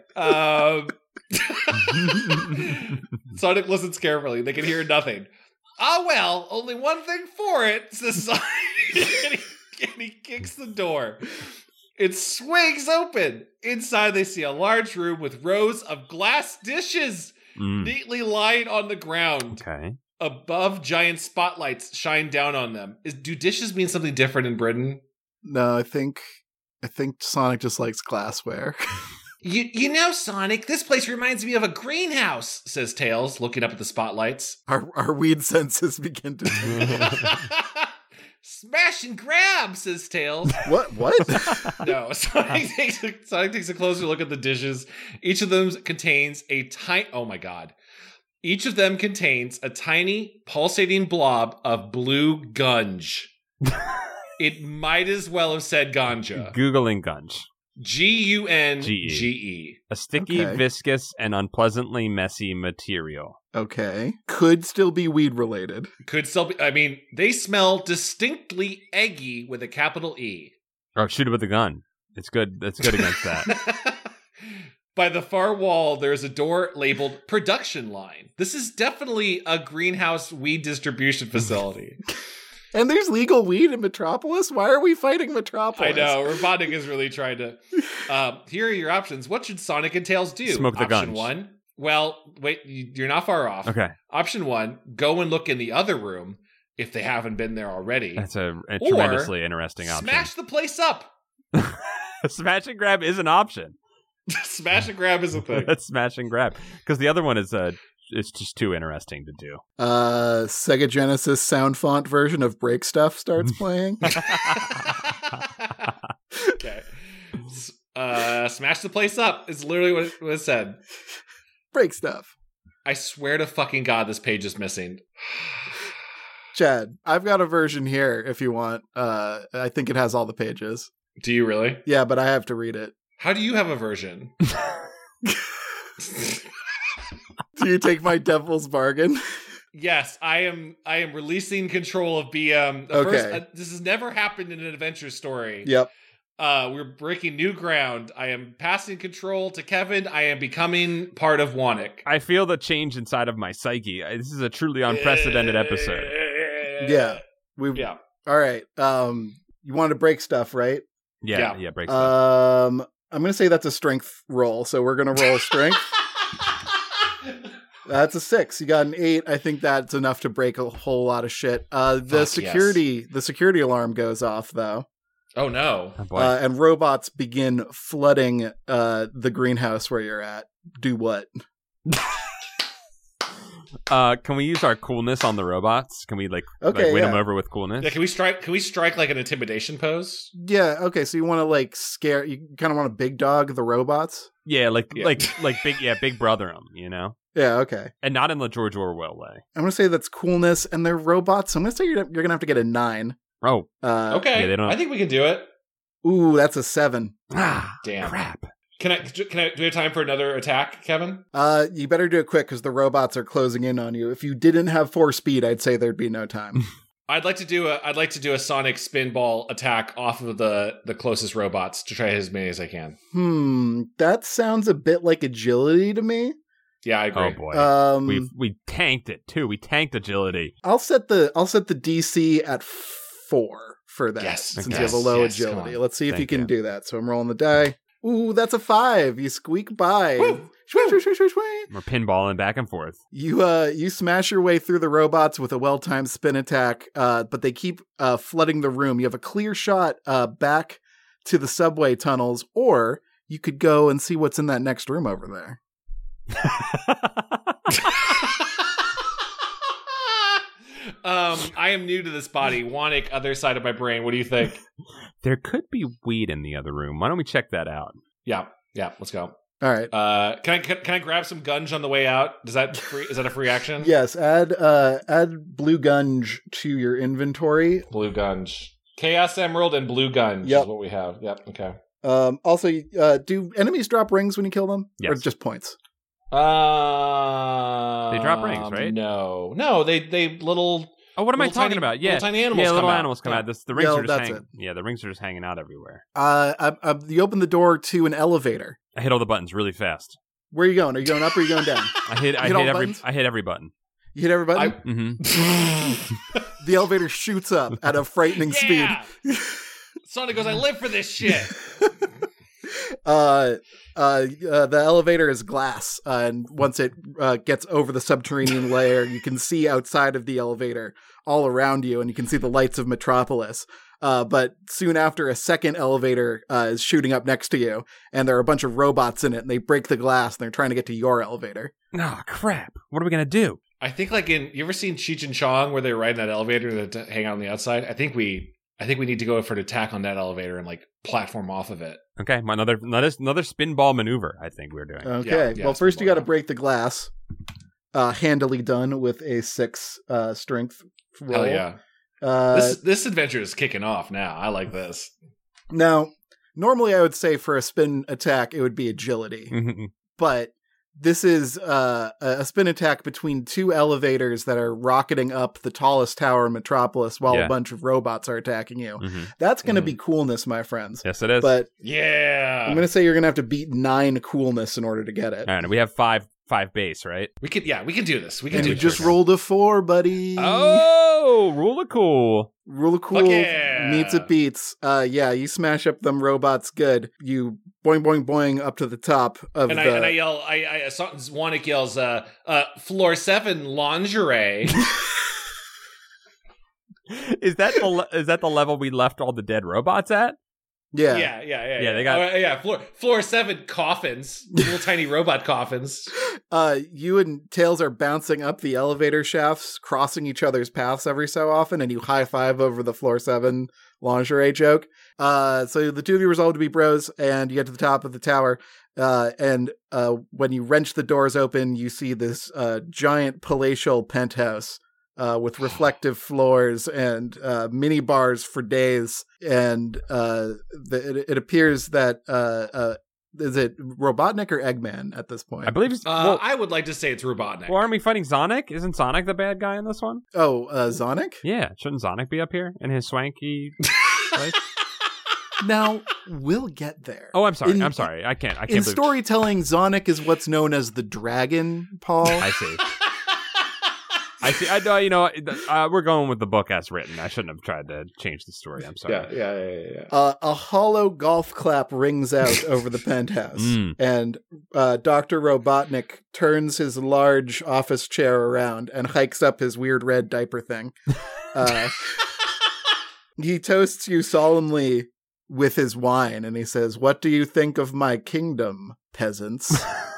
Sonic listens carefully. They can hear nothing. Ah, well, only one thing for it, says Sonic. and he kicks the door. It swings open. Inside, they see a large room with rows of glass dishes neatly lying on the ground. Okay. Above, giant spotlights shine down on them. Do dishes mean something different in Britain? No, I think Sonic just likes glassware. You know, Sonic, this place reminds me of a greenhouse, says Tails, looking up at the spotlights. Our weed senses begin to... Smash and grab, says Tails. What? No, Sonic takes a closer look at the dishes. Each of them contains a tiny... Oh my god. Each of them contains a tiny, pulsating blob of blue gunge. It might as well have said ganja. Googling gunge. G-U-N-G-E. A sticky, viscous, and unpleasantly messy material. Okay. Could still be weed related. Could still be... I mean, they smell distinctly eggy with a capital E. Oh, shoot it with a gun. It's good. It's good against that. By the far wall, there's a door labeled production line. This is definitely a greenhouse weed distribution facility. And there's legal weed in Metropolis? Why are we fighting Metropolis? I know. Robotnik is really trying to... here are your options. What should Sonic and Tails do? Smoke the Option gunge. 1. Well, wait, you're not far off. Okay. Option 1, go and look in the other room if they haven't been there already. That's a tremendously interesting option. Smash the place up. Smash and grab is an option. Smash and grab is a thing. That's smash and grab. Because the other one is it's just too interesting to do. Sega Genesis sound font version of Break Stuff starts playing. Okay. Smash the place up is literally what it said. Break Stuff. I swear to fucking God, this page is missing. Chad, I've got a version here if you want. I think it has all the pages. Do you really? Yeah, but I have to read it. How do you have a version? Do you take my devil's bargain? Yes, I am releasing control of BM. Okay. This has never happened in an adventure story. Yep. We're breaking new ground. I am passing control to Kevin. I am becoming part of Wanik. I feel the change inside of my psyche. This is a truly unprecedented episode. Yeah. Yeah. All right. You want to break stuff, right? Yeah, break stuff. I'm going to say that's a strength roll. So we're going to roll strength. That's a 6. You got an 8. I think that's enough to break a whole lot of shit. The security alarm goes off though. Oh no. Oh, boy. And robots begin flooding the greenhouse where you're at. Do what? Can we use our coolness on the robots? Can we win them over with coolness? Yeah, can we strike like an intimidation pose? Yeah, okay, so you want to scare, you kind of want to big dog the robots? Yeah, big brother them, you know? Yeah, okay. And not in the George Orwell way. I'm going to say that's coolness and they're robots. So I'm going to say you're going to have to get a 9. Oh. Okay. Yeah, I think we can do it. Ooh, that's a 7. Damn. Crap. Do we have time for another attack, Kevin? You better do it quick because the robots are closing in on you. If you didn't have 4 speed, I'd say there'd be no time. I'd like to do a Sonic spinball attack off of the closest robots to try as many as I can. That sounds a bit like agility to me. Yeah, I agree. Oh boy. We tanked it too. We tanked agility. I'll set the DC at 4 for that. Yes. Since you have a low agility. Let's see if you can you. do that. So I'm rolling the die. Ooh, that's a 5. You squeak by. Woo! We're pinballing back and forth. You smash your way through the robots with a well-timed spin attack, but they keep flooding the room. You have a clear shot back to the subway tunnels, or you could go and see what's in that next room over there. I am new to this body. Wanik, other side of my brain. What do you think? There could be weed in the other room. Why don't we check that out? Yeah, let's go. All right. Can I grab some gunge on the way out? Is that a free action? Yes. Add blue gunge to your inventory. Blue gunge, Chaos Emerald, and blue gunge is what we have. Yep. Okay. Also, do enemies drop rings when you kill them? Yes. Or just points? They drop rings, right? No. They little. Oh, what am I talking about? Yeah, little tiny animals. Little come animals out. come out. The rings are just hanging. Yeah, the rings are just hanging out everywhere. You open the door to an elevator. I hit all the buttons really fast. Where are you going? Are you going up or are you going down? I hit every button. You hit every button? The elevator shoots up at a frightening speed. Sonic goes, I live for this shit. The elevator is glass, and once it gets over the subterranean layer, you can see outside of the elevator all around you, and you can see the lights of Metropolis. But soon after, a second elevator is shooting up next to you, and there are a bunch of robots in it, and they break the glass, and they're trying to get to your elevator. Oh, crap. What are we going to do? I think you ever seen Cheech and Chong where they ride in that elevator to hang out on the outside? I think we need to go for an attack on that elevator and platform off of it. Okay, another spinball maneuver. I think we're doing. Okay, well, first you got to break the glass. Handily done with a 6 strength roll. Hell yeah! This adventure is kicking off now. I like this. Now, normally I would say for a spin attack it would be agility, but This is a spin attack between two elevators that are rocketing up the tallest tower in Metropolis while a bunch of robots are attacking you. That's going to be coolness, my friends. Yes, it is. But yeah, I'm going to say you're going to have to beat 9 coolness in order to get it. All right, we have five base, right? We can do this. We can And do you this. just rolled a 4, buddy. Oh, rule of cool. Rule of cool yeah. meets it beats. You smash up them robots good. You boing, boing, boing up to the top of and I yell, Wanik yells, floor 7 lingerie. Is that the level we left all the dead robots at? Yeah. Yeah, they got floor 7 coffins, little tiny robot coffins. You and Tails are bouncing up the elevator shafts, crossing each other's paths every so often, and you high five over the floor 7 lingerie joke. So the two of you resolve to be bros, and you get to the top of the tower. And when you wrench the doors open, you see this giant palatial penthouse. With reflective floors and mini bars for days, and it appears that is it Robotnik or Eggman at this point? I believe it's. I would like to say it's Robotnik. Well, aren't we fighting Sonic? Isn't Sonic the bad guy in this one? Oh, Sonic? Yeah, shouldn't Sonic be up here in his swanky place? Now we'll get there. Oh, I'm sorry. I can't. In storytelling, Sonic is what's known as the Dragon, Paul. I see. I know, we're going with the book as written. I shouldn't have tried to change the story. I'm sorry. Yeah. A hollow golf clap rings out over the penthouse, and Dr. Robotnik turns his large office chair around and hikes up his weird red diaper thing. He toasts you solemnly with his wine, and he says, "What do you think of my kingdom, peasants?"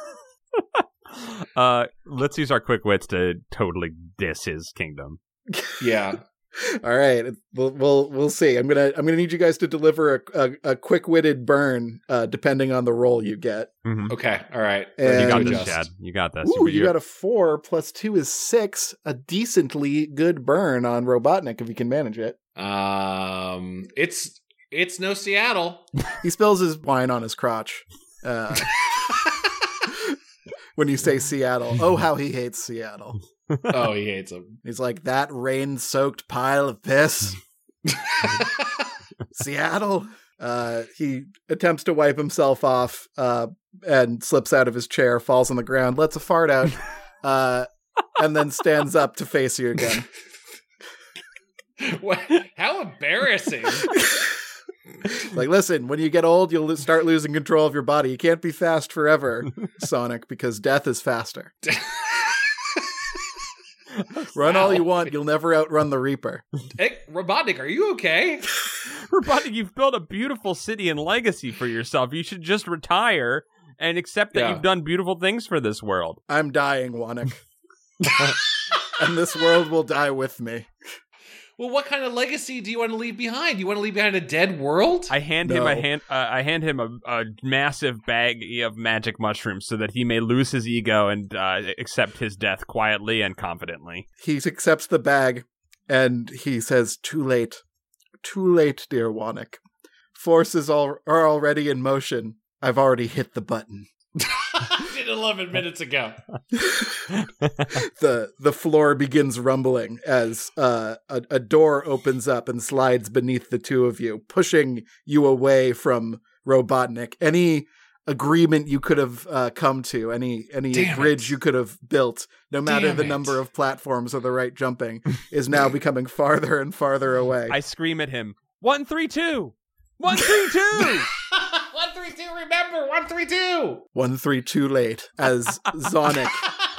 Let's use our quick wits to totally diss his kingdom. Yeah. All right, we'll see. I'm gonna need you guys to deliver a quick-witted burn, depending on the roll you get. Mm-hmm. Okay. All right. And you got this, Chad. You got this. Ooh, you got a 4 plus 2 is 6. A decently good burn on Robotnik if you can manage it. It's no Seattle. He spills his wine on his crotch. When you say Seattle. Oh, how he hates Seattle. Oh, he hates him. He's like, that rain-soaked pile of piss. Seattle? He attempts to wipe himself off and slips out of his chair, falls on the ground, lets a fart out, and then stands up to face you again. What? How embarrassing. Like, listen, when you get old, you'll start losing control of your body. You can't be fast forever, Sonic, because death is faster. Run all you want, you'll never outrun the Reaper. Hey, Robotnik, are you okay? Robotnik, you've built a beautiful city and legacy for yourself. You should just retire and accept that you've done beautiful things for this world. I'm dying, Wanik. And this world will die with me. Well, what kind of legacy do you want to leave behind? You want to leave behind a dead world? I hand him a massive bag of magic mushrooms so that he may lose his ego and accept his death quietly and confidently. He accepts the bag and he says, "Too late, dear Wanik. Forces are already in motion. I've already hit the button." Did 11 minutes ago. The floor begins rumbling as a door opens up and slides beneath the two of you, pushing you away from Robotnik. Any agreement you could have come to, any bridge you could have built, no matter the number of platforms or the right jumping, is now becoming farther and farther away. I scream at him, 132! 132! 132, remember, 132! 132 late, as Sonic,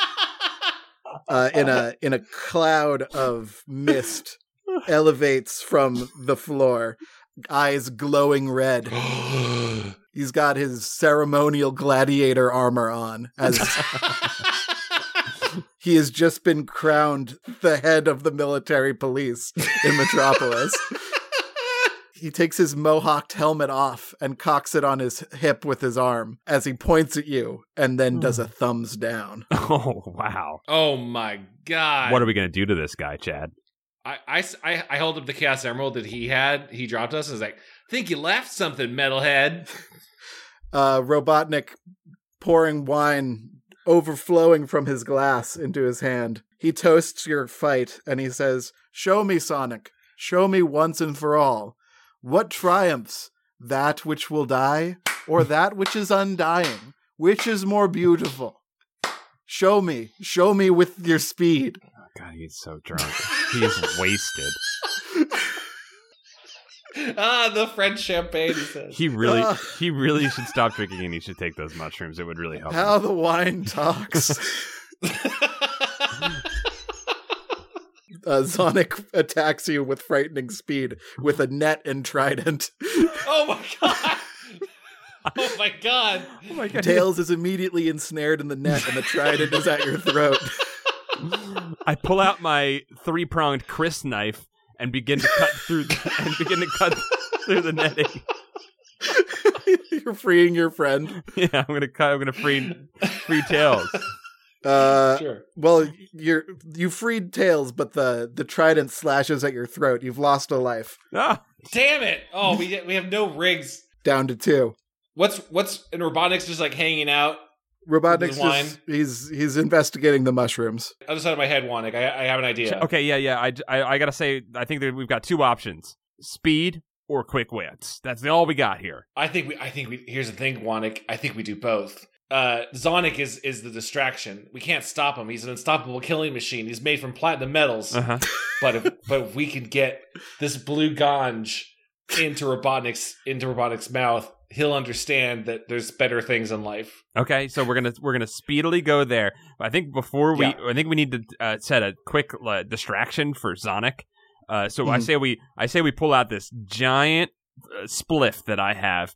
in a cloud of mist, elevates from the floor, eyes glowing red. He's got his ceremonial gladiator armor on, as he has just been crowned the head of the military police in Metropolis. He takes his mohawked helmet off and cocks it on his hip with his arm as he points at you and then does a thumbs down. Oh, wow. Oh, my God. What are we going to do to this guy, Chad? I held up the Chaos Emerald that he dropped us. I was like, think you left something, metalhead. Robotnik, pouring wine overflowing from his glass into his hand. He toasts your fight, and he says, "Show me, Sonic. Show me once and for all. What triumphs? That which will die, or that which is undying? Which is more beautiful? Show me with your speed." Oh, God, he's so drunk. He's wasted. The French champagne, he says. He really should stop drinking, and he should take those mushrooms. It would really help How him. the wine talks. Sonic attacks you with frightening speed with a net and trident. Oh my god! Oh my god! Oh my God. Tails is immediately ensnared in the net, and the trident is at your throat. I pull out my 3-pronged Chris knife and begin to cut through the netting. You're freeing your friend. Yeah, I'm gonna free Tails. Sure. Well, you freed Tails, but the trident slashes at your throat. You've lost a life. Ah, Damn it! Oh, we have no rigs. Down to 2. What's and Robotnik's just like hanging out. Robotnik's Wine. he's investigating the mushrooms. Other side of my head, Wanik. I have an idea. okay, yeah. I gotta say, I think that we've got 2 options: speed or quick wits. That's all we got here. I think we. Here's the thing, Wanik. I think we do both. Sonic is the distraction. We can't stop him. He's an unstoppable killing machine. He's made from platinum metals. Uh-huh. But if we can get this blue ganj into Robotnik's mouth, he'll understand that there's better things in life. Okay, so we're gonna speedily go there. I think I think we need to set a quick distraction for Sonic. So I say we pull out this giant spliff that I have.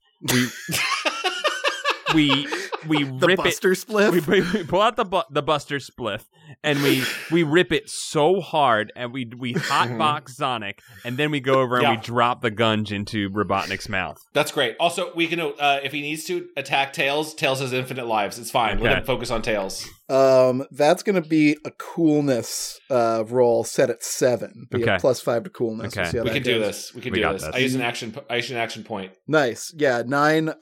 We The rip Buster it. Spliff? We pull out the Buster Spliff, and we rip it so hard, and we hotbox Sonic, and then we go over and we drop the gunge into Robotnik's mouth. That's great. Also, we can if he needs to attack Tails. Tails has infinite lives. It's fine. Okay. Let him focus on Tails. That's going to be a coolness roll set at 7. Be Okay. a +5 to coolness. Okay. We'll see how We that can do goes. this. We can We do got this. this. I use an action point. Nice. Yeah, 9.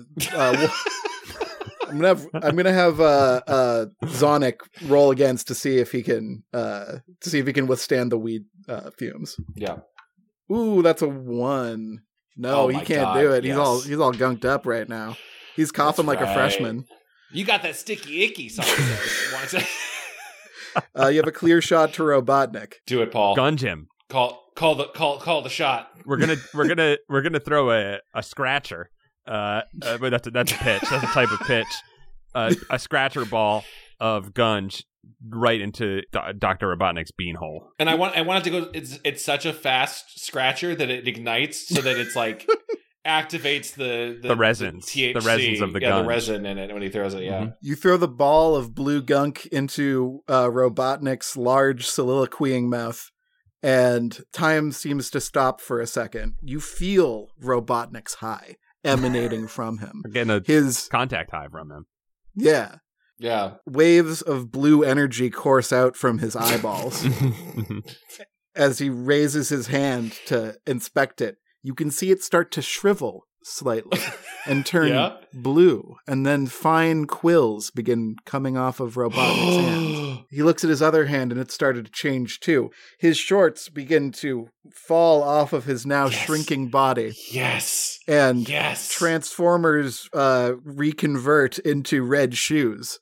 I'm gonna have Sonic roll against to see if he can withstand the weed fumes. Yeah. Ooh, that's a 1. No, Oh he my can't God, do it. yes. He's all gunked up right now. He's coughing That's like a right. freshman. You got that sticky icky, Sonic says. You have a clear shot to Robotnik. Do it, Paul. Gunge him. Call the shot. We're gonna throw a scratcher. But that's a pitch. That's a type of pitch. A scratcher ball of gunge right into Dr. Robotnik's beanhole. And I want it to go. It's such a fast scratcher that it ignites, so that it's like activates the resins, THC, the resins of the the gunge. resin in it when he throws it. Yeah. Mhm. You throw the ball of blue gunk into Robotnik's large soliloquying mouth, and time seems to stop for a second. You feel Robotnik's high emanating from him. We're getting a His contact high from him. yeah, Yeah. waves of blue energy course out from his eyeballs as he raises his hand to inspect it. You can see it start to shrivel slightly and turn Yeah? blue, and then fine quills begin coming off of Robotnik's hand. He looks at his other hand, and it started to change too. His shorts begin to fall off of his now Yes. shrinking body, Yes. and Yes. Transformers reconvert into red shoes.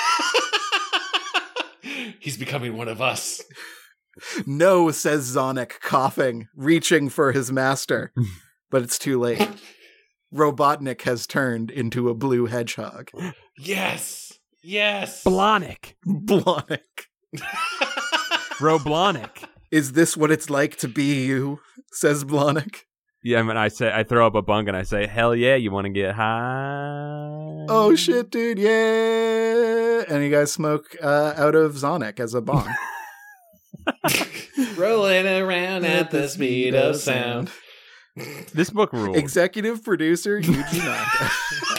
He's becoming one of us. No, says Sonic, coughing, reaching for his master. But it's too late. Robotnik has turned into a blue hedgehog. Yes. Yes. Blonic. Blonic. Roblonic. Is this what it's like to be you? Says Blonic. Yeah, I mean, I throw up a bung and I say, hell yeah, you want to get high? Oh shit, dude, yeah! And you guys smoke out of Sonic as a bong. Rolling around at the speed of sound. This book rules. Executive producer Yuji Naka.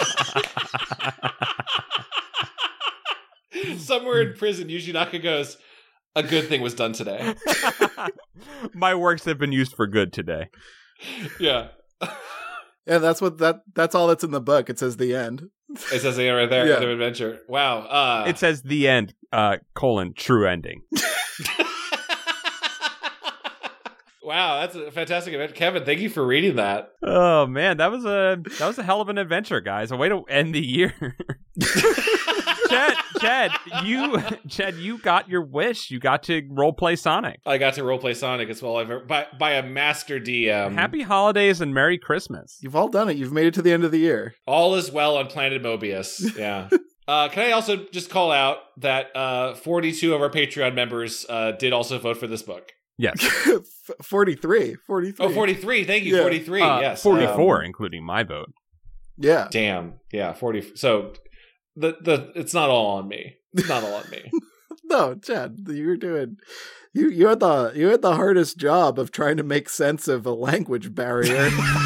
Somewhere in prison, Yuji Naka goes, a good thing was done today. My works have been used for good today. Yeah. And that's all that's in the book. It says the end. It says the end right there. Yeah. End of adventure. Wow. It says the end, true ending. Wow, that's a fantastic event. Kevin, thank you for reading that. Oh man, that was a hell of an adventure, guys. A way to end the year. Chad, you got your wish. You got to roleplay Sonic. I got to roleplay Sonic as well by a master DM. Happy holidays and Merry Christmas. You've all done it. You've made it to the end of the year. All is well on Planet Mobius. Yeah. Can I also just call out that 42 of our Patreon members did also vote for this book? Yes. 43. Oh, 43. Thank you. Yeah. 43. Yes. 44, including my vote. Yeah. Damn. Yeah. 40. So it's not all on me. It's not all on me. No, Chad, you had the hardest job of trying to make sense of a language barrier.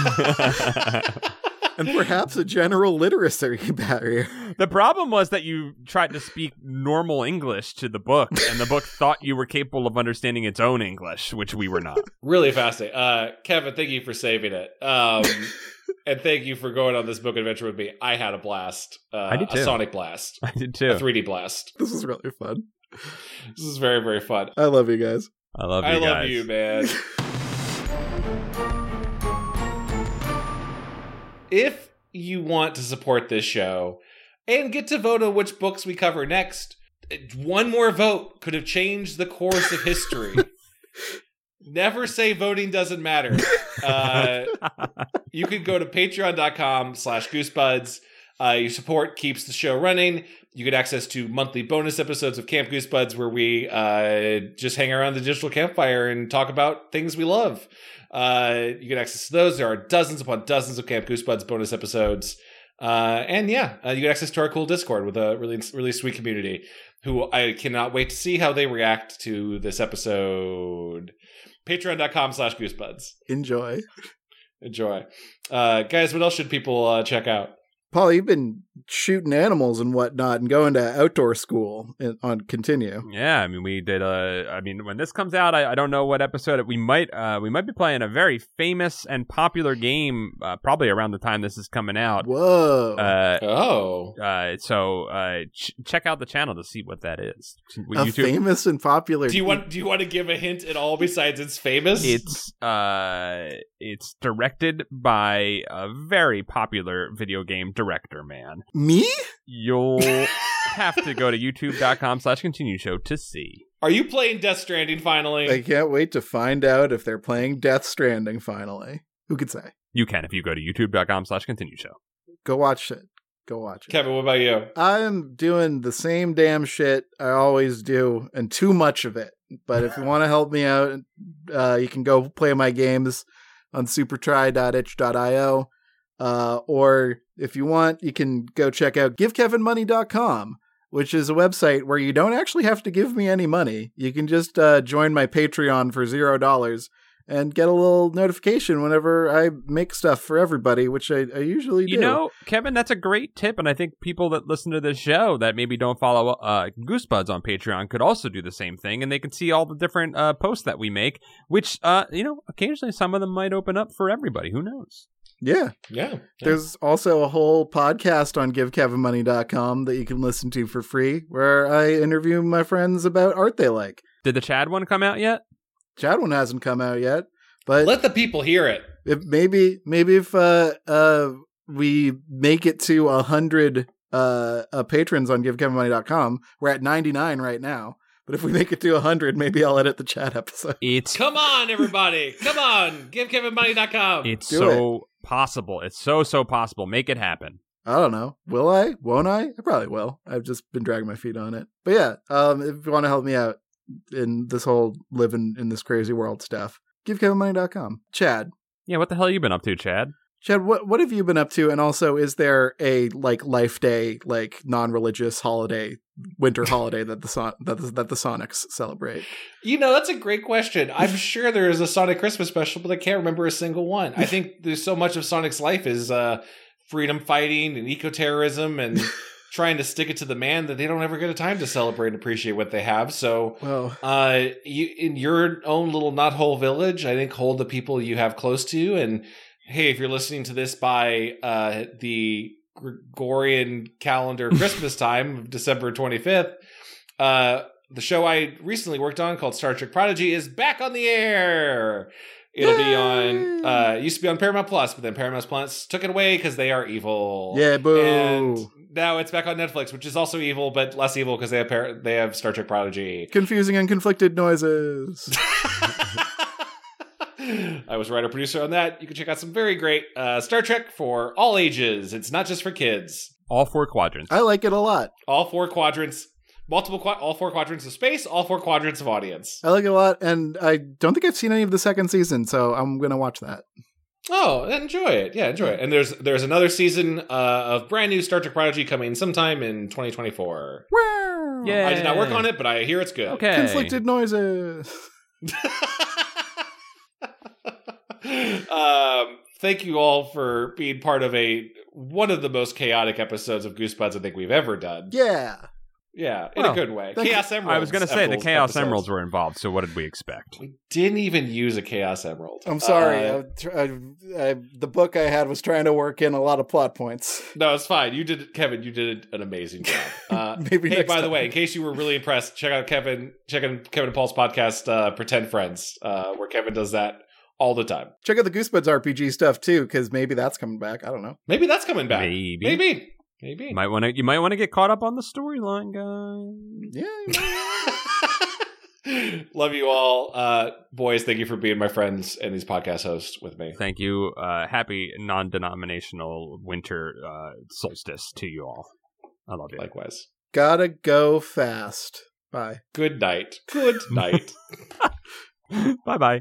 And perhaps a general literacy barrier. The problem was that you tried to speak normal English to the book, and the book thought you were capable of understanding its own English, which we were not. Really fascinating. Kevin, thank you for saving it. And thank you for going on this book adventure with me. I had a blast. I did too. A Sonic blast. I did too. A 3D blast. This is really fun. This is very, very fun. I love you guys. I love you guys. I love you, man. If you want to support this show and get to vote on which books we cover next, one more vote could have changed the course of history. Never say voting doesn't matter. You can go to patreon.com/goosebuds. Your support keeps the show running. You get access to monthly bonus episodes of Camp Goosebuds where we just hang around the digital campfire and talk about things we love. You get access to those. There are dozens upon dozens of Camp Goosebuds bonus episodes. And you get access to our cool Discord with a really, really sweet community who I cannot wait to see how they react to this episode. Patreon.com/goosebuds. Enjoy. Guys, what else should people check out? Paul, you've been shooting animals and whatnot and going to outdoor school on Continue. Yeah, I mean, we did when this comes out, I don't know what episode we might be playing a very famous and popular game probably around the time this is coming out. Whoa. Check out the channel to see what that is. Famous and popular. Do you want to give a hint at all besides it's famous? It's directed by a very popular video game director, man. Me? You'll have to go to youtube.com/continue show to see. Are you playing Death Stranding finally? I can't wait to find out if they're playing Death Stranding finally. Who could say? You can if you go to youtube.com/continue show. Go watch it. Kevin, what about you? I'm doing the same damn shit I always do, and too much of it. But if you want to help me out, you can go play my games on supertry.itch.io. Or if you want, you can go check out givekevinmoney.com, which is a website where you don't actually have to give me any money. You can just join my Patreon for $0 and get a little notification whenever I make stuff for everybody, which I usually do. You know, Kevin, that's a great tip, and I think people that listen to this show that maybe don't follow Goosebuds on Patreon could also do the same thing, and they can see all the different posts that we make, which, occasionally some of them might open up for everybody. Who knows? Yeah. There's also a whole podcast on givekevinmoney.com that you can listen to for free, where I interview my friends about art they like. Did the Chad one come out yet? Chad one hasn't come out yet, but let the people hear it. Maybe if we make it to 100 patrons on givekevinmoney.com, we're at 99 right now. But if we make it to 100, maybe I'll edit the chat episode. Come on, everybody. Come on. GiveKevinMoney.com. It's so possible. It's so possible. Make it happen. I don't know. Will I? Won't I? I probably will. I've just been dragging my feet on it. But yeah, if you want to help me out in this whole living in this crazy world stuff, GiveKevinMoney.com. Chad. Yeah, what the hell have you been up to, Chad? Chad, what have you been up to? And also, is there a Life Day, non-religious holiday, winter holiday that the Sonics celebrate? That's a great question. I'm sure there is a Sonic Christmas special, but I can't remember a single one. I think there's so much of Sonic's life is freedom fighting and eco-terrorism and trying to stick it to the man that they don't ever get a time to celebrate and appreciate what they have. So, you in your own little knothole village, I think hold the people you have close to you and hey, if you're listening to this by the Gregorian calendar Christmas time, December 25th, the show I recently worked on called Star Trek Prodigy is back on the air. It'll be on, used to be on Paramount Plus, but then Paramount Plus took it away because they are evil. Yeah, boo. And now it's back on Netflix, which is also evil, but less evil because they have Star Trek Prodigy. Confusing and conflicted noises. I was writer-producer on that. You can check out some very great Star Trek for all ages. It's not just for kids. All 4 quadrants. I like it a lot. All 4 quadrants. All 4 quadrants of space, all 4 quadrants of audience. I like it a lot, and I don't think I've seen any of the second season, so I'm going to watch that. Oh, enjoy it. Yeah, enjoy it. And there's another season of brand new Star Trek Prodigy coming sometime in 2024. Yeah. I did not work on it, but I hear it's good. Okay. Conflicted noises. Thank you all for being part of one of the most chaotic episodes of Goosebuds I think we've ever done. Yeah. Yeah, in a good way. Chaos Emeralds. I was going to say the Chaos episodes. Emeralds were involved, so what did we expect? We didn't even use a Chaos Emerald. I'm sorry. The book I had was trying to work in a lot of plot points. No, it's fine. You did, Kevin. You did an amazing job. Maybe hey, next by the time. way, in case you were really impressed, check out Kevin and Paul's podcast, Pretend Friends, where Kevin does that all the time. Check out the Goosebuds RPG stuff too, because maybe that's coming back. I don't know. Maybe that's coming back. Maybe. You might want to get caught up on the storyline, guys. Yeah. Love you all. Boys, thank you for being my friends and these podcast hosts with me. Thank you. Happy non-denominational winter solstice to you all. I love you. Likewise. Gotta go fast. Bye. Good night. Good night. Bye-bye.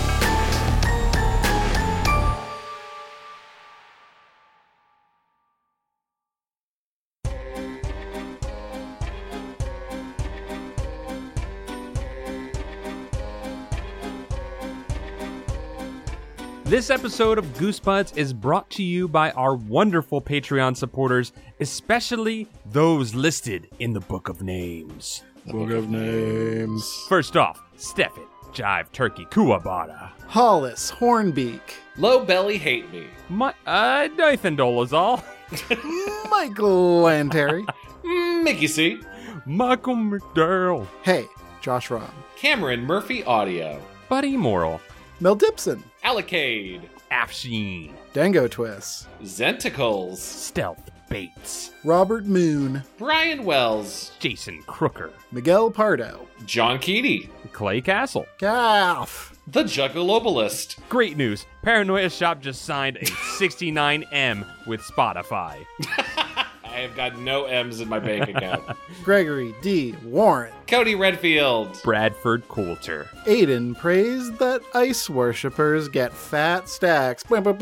This episode of Goosebuds is brought to you by our wonderful Patreon supporters, especially those listed in the Book of Names. Book of Names. First off, Steffin, Jive Turkey, Kuwabata, Hollis, Hornbeak, Low Belly Hate Me. Nathan Dolezal, Michael Lanteri, Mickey C. Michael McDowell, Hey, Josh Rom, Cameron Murphy Audio. Buddy Morrill, Mel Dibson, Alicade. Afsheen, Dango Twists, Zenticles. Stealth Bates, Robert Moon, Brian Wells. Jason Crooker, Miguel Pardo, John Keaty. Clay Castle. Gaff, The Juggalobalist. Great news, Paranoia Shop just signed a 69M with Spotify. I have got no M's in my bank account. Gregory D. Warren, Cody Redfield. Bradford Coulter, Aiden praised that ice worshippers get fat stacks.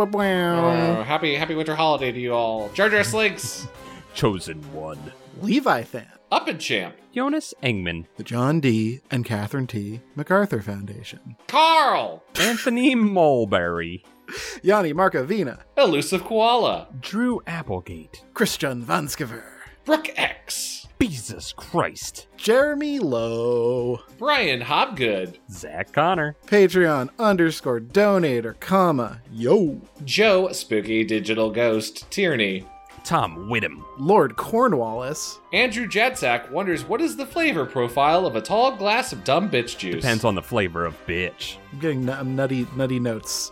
Happy winter holiday to you all. Jar Jar Slinks. Chosen One, Levi Than, Up and Champ. Jonas Engman, the John D. and Catherine T. MacArthur Foundation, Carl. Anthony Mulberry, Yanni Markovina, Elusive Koala. Drew Applegate, Christian Vanskever, Brooke X. Jesus Christ, Jeremy Lowe, Brian Hobgood. Zach Connor, Patreon _donator, comma, yo, Joe Spooky Digital Ghost Tierney. Tom Whittam, Lord Cornwallis, Andrew Jadsack wonders what is the flavor profile of a tall glass of dumb bitch juice. depends on the flavor of bitch. I'm getting nutty notes.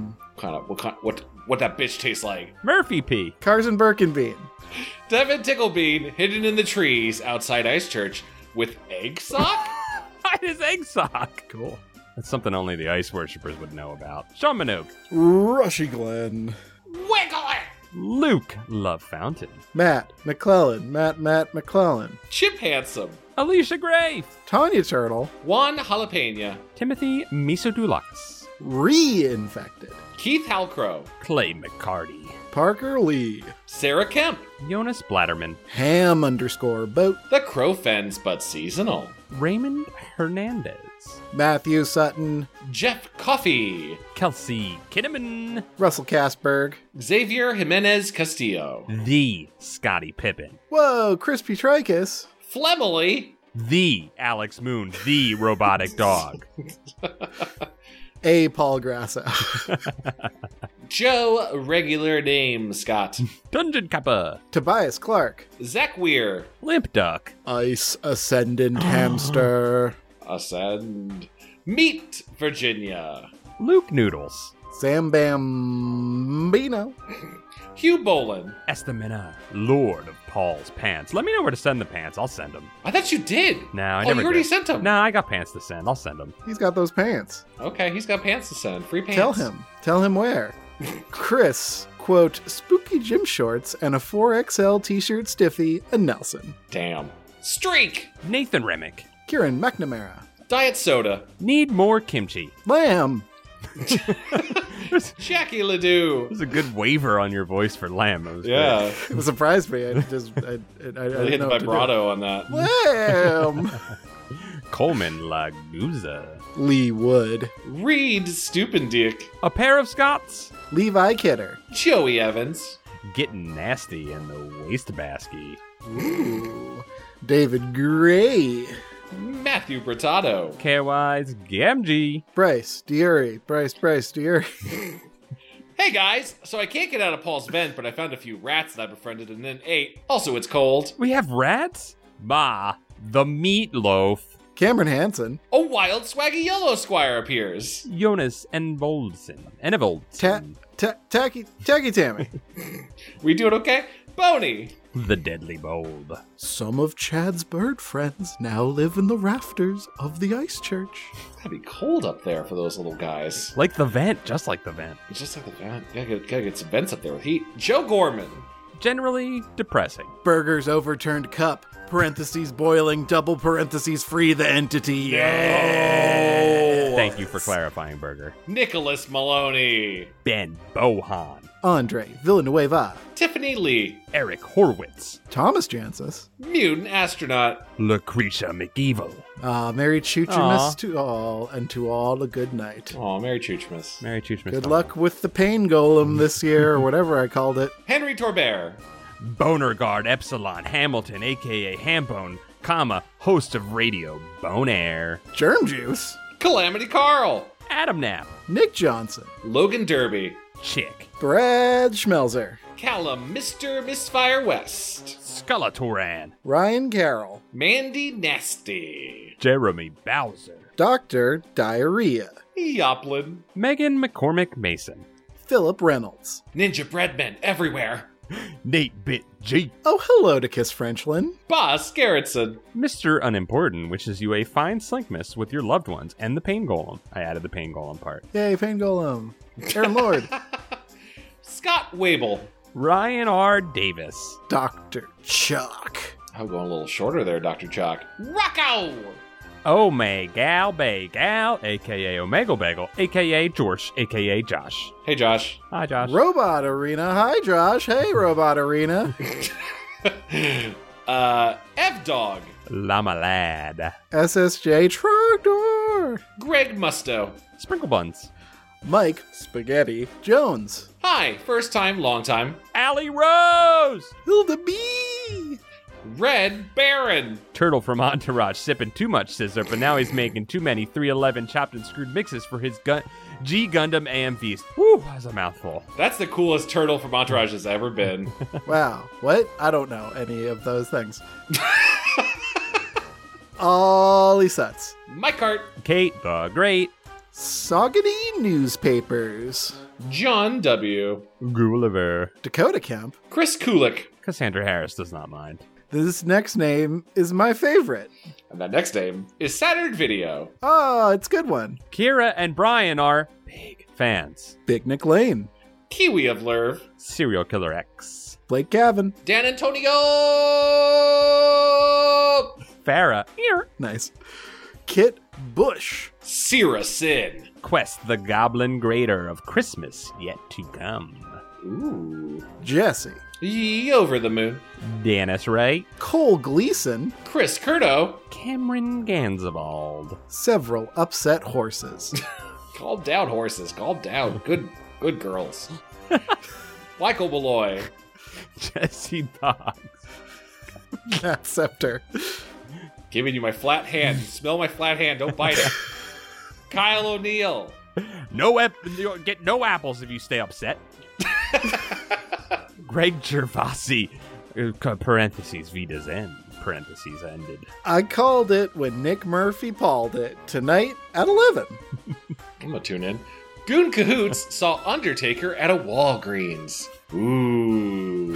What that bitch tastes like. Murphy P, Carson Birkenbean, Devin Ticklebean hidden in the trees outside Ice Church with egg sock. his egg sock. cool, That's something only the ice worshippers would know about. Sean Minogue, Rushy Glenn, Wiggle it. Luke Love Fountain, Matt McClellan, Matt McClellan, Chip Handsome. Alicia Gray, Tanya Turtle, Juan Jalapeno. Timothy Misodulux, Reinfected, Keith Halcrow. Clay McCarty, Parker Lee, Sarah Kemp. Jonas Blatterman, Ham _ boat, The Crow Fens but seasonal. Raymond Hernandez, Matthew Sutton, Jeff Coffey. Kelsey Kinnaman, Russell Kasberg, Xavier Jimenez Castillo. the Scotty Pippen, whoa, Crispy Tricus, Flemily. the Alex Moon, the robotic dog, A. Paul Grasso, Joe, regular name, Scott. Dungeon Kappa. Tobias Clark. Zach Weir. Limp Duck. Ice Ascendant Hamster. Ascend. Meet Virginia. Luke Noodles. Sam Bambino. Hugh Bolin. Estamina. Lord of Paul's Pants. Let me know where to send the pants. I'll send them. I thought you did. No, I Oh, never you already did. sent them. No, I got pants to send. I'll send them. He's got those pants. Okay, he's got pants to send. Free pants. Tell him where. Chris, quote, spooky gym shorts and a 4XL t-shirt stiffy, and Nelson. Damn. Streak. Nathan Remick. Kieran McNamara. Diet soda. Need more kimchi. Lamb. Jackie Ledoux. There's a good waiver on your voice for Lamb. It was Yeah. It surprised me. I Really didn't hit the know what to do. vibrato on that. Lamb. great. Coleman Laguza. Lee Wood. Reed Stupendick. A pair of Scots. Levi Kidder. Joey Evans. Getting nasty in the wastebasket. Ooh. David Gray. Matthew Bertato. Carewise Gamgee. Bryce Diuri. Bryce Diuri. Hey guys, so I can't get out of Paul's vent, but I found a few rats that I befriended and then ate. Also, it's cold. We have rats? Bah, the meatloaf. Cameron Hansen. A wild swaggy yellow squire appears. Jonas Envoldsen. Enevoldsen. Tacky Tammy. We doing okay? Boney. The Deadly Bold. Some of Chad's bird friends now live in the rafters of the Ice Church. It's gotta be cold up there for those little guys. Like the vent, just like the vent. It's just like the vent. Gotta get some vents up there with heat. Joe Gorman. Generally depressing. Burger's overturned cup. Parentheses boiling. Double parentheses free the entity. Yeah. Thank you for clarifying, Burger. Nicholas Maloney. Ben Bohan. Andre Villanueva. Tiffany Lee. Eric Horwitz. Thomas Jancis. Mutant astronaut. Lucretia McEvil. Merry Choochermas to all, and to all a good night. Aw, Merry Choochmas. Mary Choochmas. Good luck with the pain golem this year, or whatever I called it. Henry Torbert. Boner Guard Epsilon Hamilton, a.k.a. Hambone, comma, host of Radio Bone Air. Germ Juice. Calamity Carl. Adam Knapp. Nick Johnson. Logan Derby. Chick. Brad Schmelzer. Callum Mr. Misfire West. Skulatoran. Ryan Carroll. Mandy Nasty. Jeremy Bowser. Dr. Diarrhea. Yoplin. Megan McCormick Mason. Philip Reynolds. Ninja Breadmen everywhere. Nate Bit G. Oh, hello to Kiss Frenchlin. Boss Garrettson. Mr. Unimportant wishes you a fine Slinkmas with your loved ones and the Pain Golem. I added the Pain Golem part. Yay, Pain Golem. Aaron Lord. Scott Wable. Ryan R. Davis. Dr. Chuck. I'm going a little shorter there, Dr. Chalk. Rocco! Omegal Bagel, a.k.a. Omegle Bagel, a.k.a. George, a.k.a. Josh. Hey, Josh. Hi, Josh. Robot Arena. Hi, Josh. Hey, Robot Arena. F-Dog. Llama Lad. SSJ Trogdor. Greg Musto. Sprinkle Buns. Mike Spaghetti Jones. Hi, first time, long time. Allie Rose! Hilda B. Red Baron. Turtle from Entourage sipping too much scissor, but now he's making too many 311 chopped and screwed mixes for his G Gundam AM Feast. Whew, that's a mouthful. That's the coolest turtle from Entourage has ever been. Wow. What? I don't know any of those things. Ollie Sutz. Mike Hart. Kate the Great. Saugerty Newspapers. John W. Gulliver. Dakota Kemp. Chris Kulik. Cassandra Harris does not mind. This next name is my favorite. And that next name is Saturn Video. Oh, it's a good one. Kira and Brian are big fans. Big Nick Lane. Kiwi of Lerv. Serial Killer X. Blake Gavin. Dan Antonio. Farah. Here. Nice. Kit Bush. Sierra Sin. Quest the Goblin Grader of Christmas yet to come. Ooh. Jesse. Yee over the moon. Dennis Ray. Cole Gleason. Chris Curto. Cameron Ganzevald. Several upset horses. Calm down, horses. Calm down. Good girls. Michael Malloy. Jesse Boggs. Matt Scepter. Giving you my flat hand. Smell my flat hand. Don't bite it. Kyle O'Neill. Get no apples if you stay upset. Greg Gervasi, parentheses, Vita's end, parentheses, ended. I called it when Nick Murphy palled it. Tonight at 11. I'm gonna tune in. Goon Cahoots saw Undertaker at a Walgreens. Ooh.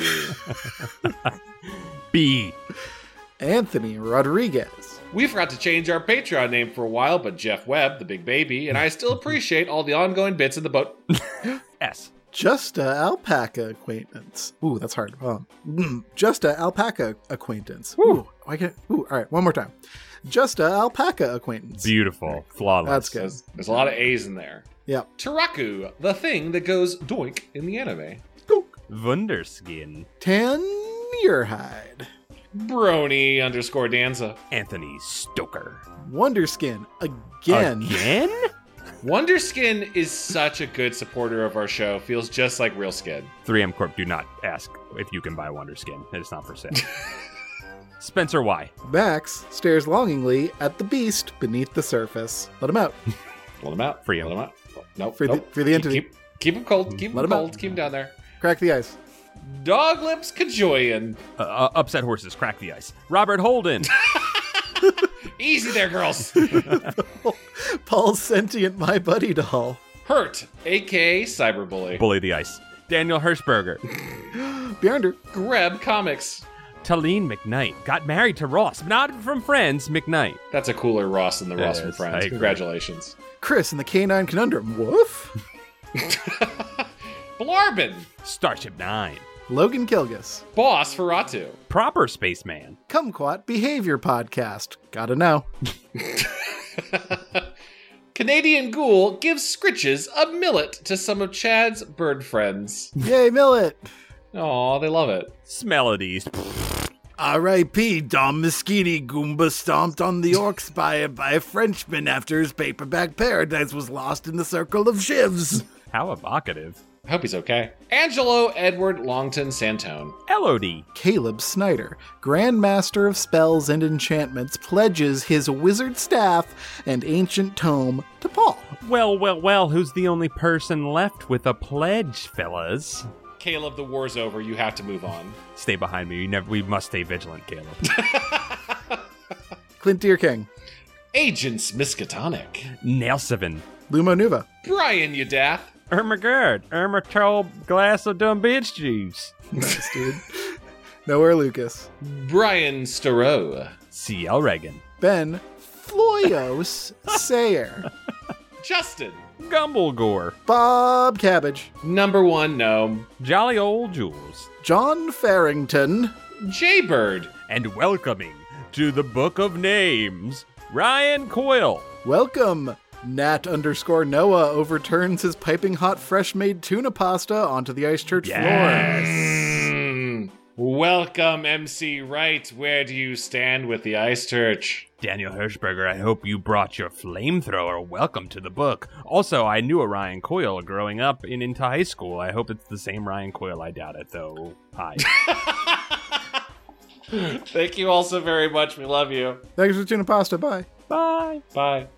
B. Anthony Rodriguez. We forgot to change our Patreon name for a while, but Jeff Webb, the big baby, and I still appreciate all the ongoing bits in the boat. S. Just a alpaca acquaintance. Ooh, that's hard. Just a alpaca acquaintance. Ooh, all right, one more time. Just a alpaca acquaintance. Beautiful. Flawless. That's good. There's a lot of A's in there. Yep. Taraku, the thing that goes doink in the anime. Wunderskin. Tannerhide. Brony _ Danza. Anthony Stoker. Wonderskin. Again? Wonderskin is such a good supporter of our show. Feels just like real skin. 3M Corp, do not ask if you can buy Wonderskin. It's not for sale. Spencer Y. Max stares longingly at the beast beneath the surface. Let him out. Let him out. Free him. Let him out. Nope. For the entity. Keep him cold. Keep Let him him cold. out. Keep him down there. Crack the ice. Dog Lips Kajoyan. Upset horses, crack the ice. Robert Holden. Easy there, girls. Paul's sentient My Buddy doll. Hurt, a.k.a. Cyberbully. Bully the ice. Daniel Hirschberger. Beyonder. Greb Comics. Talene McKnight. Got married to Ross. Not from Friends, McKnight. That's a cooler Ross than the Ross from Yes, I Friends. agree. Congratulations. Chris in the Canine Conundrum. Woof. Blarbin. Starship 9. Logan Kilgus. Boss Ferratu. Proper Spaceman. Kumquat Behavior Podcast. Gotta know. Canadian Ghoul gives scritches a millet to some of Chad's bird friends. Yay, Millet. Aw, they love it. Smelodies. R.I.P. Dom Moschini Goomba stomped on the orcs by a Frenchman after his paperback paradise was lost in the circle of shivs. How evocative. I hope he's okay. Angelo Edward Longton Santone. Elodie. Caleb Snyder, Grandmaster of Spells and Enchantments, pledges his wizard staff and ancient tome to Paul. Well, who's the only person left with a pledge, fellas? Caleb, the war's over. You have to move on. Stay behind me. We must stay vigilant, Caleb. Clint Deerking, Agents Miskatonic. Nelson. Lumo Nuva, Brian Udath. Irma Gerd. Irma told glass of dumb bitch juice. nice dude. Nowhere Lucas, Brian Storrow. C.L. Reagan. Ben Floyos Sayer, Justin. Gumblegore. Bob Cabbage, Number 1 Gnome. Jolly old Jules. John Farrington, Jaybird. And welcoming to the Book of Names, Ryan Coyle. welcome. Nat_Noah overturns his piping hot fresh-made tuna pasta onto the Ice Church Welcome, MC Wright. Where do you stand with the Ice Church? Daniel Hirschberger, I hope you brought your flamethrower. Welcome to the book. Also, I knew a Ryan Coyle growing up into high school. I hope it's the same Ryan Coyle. I doubt it, though. Hi. Thank you all so very much. We love you. floor. Thanks for tuna pasta. Bye. Bye. Bye.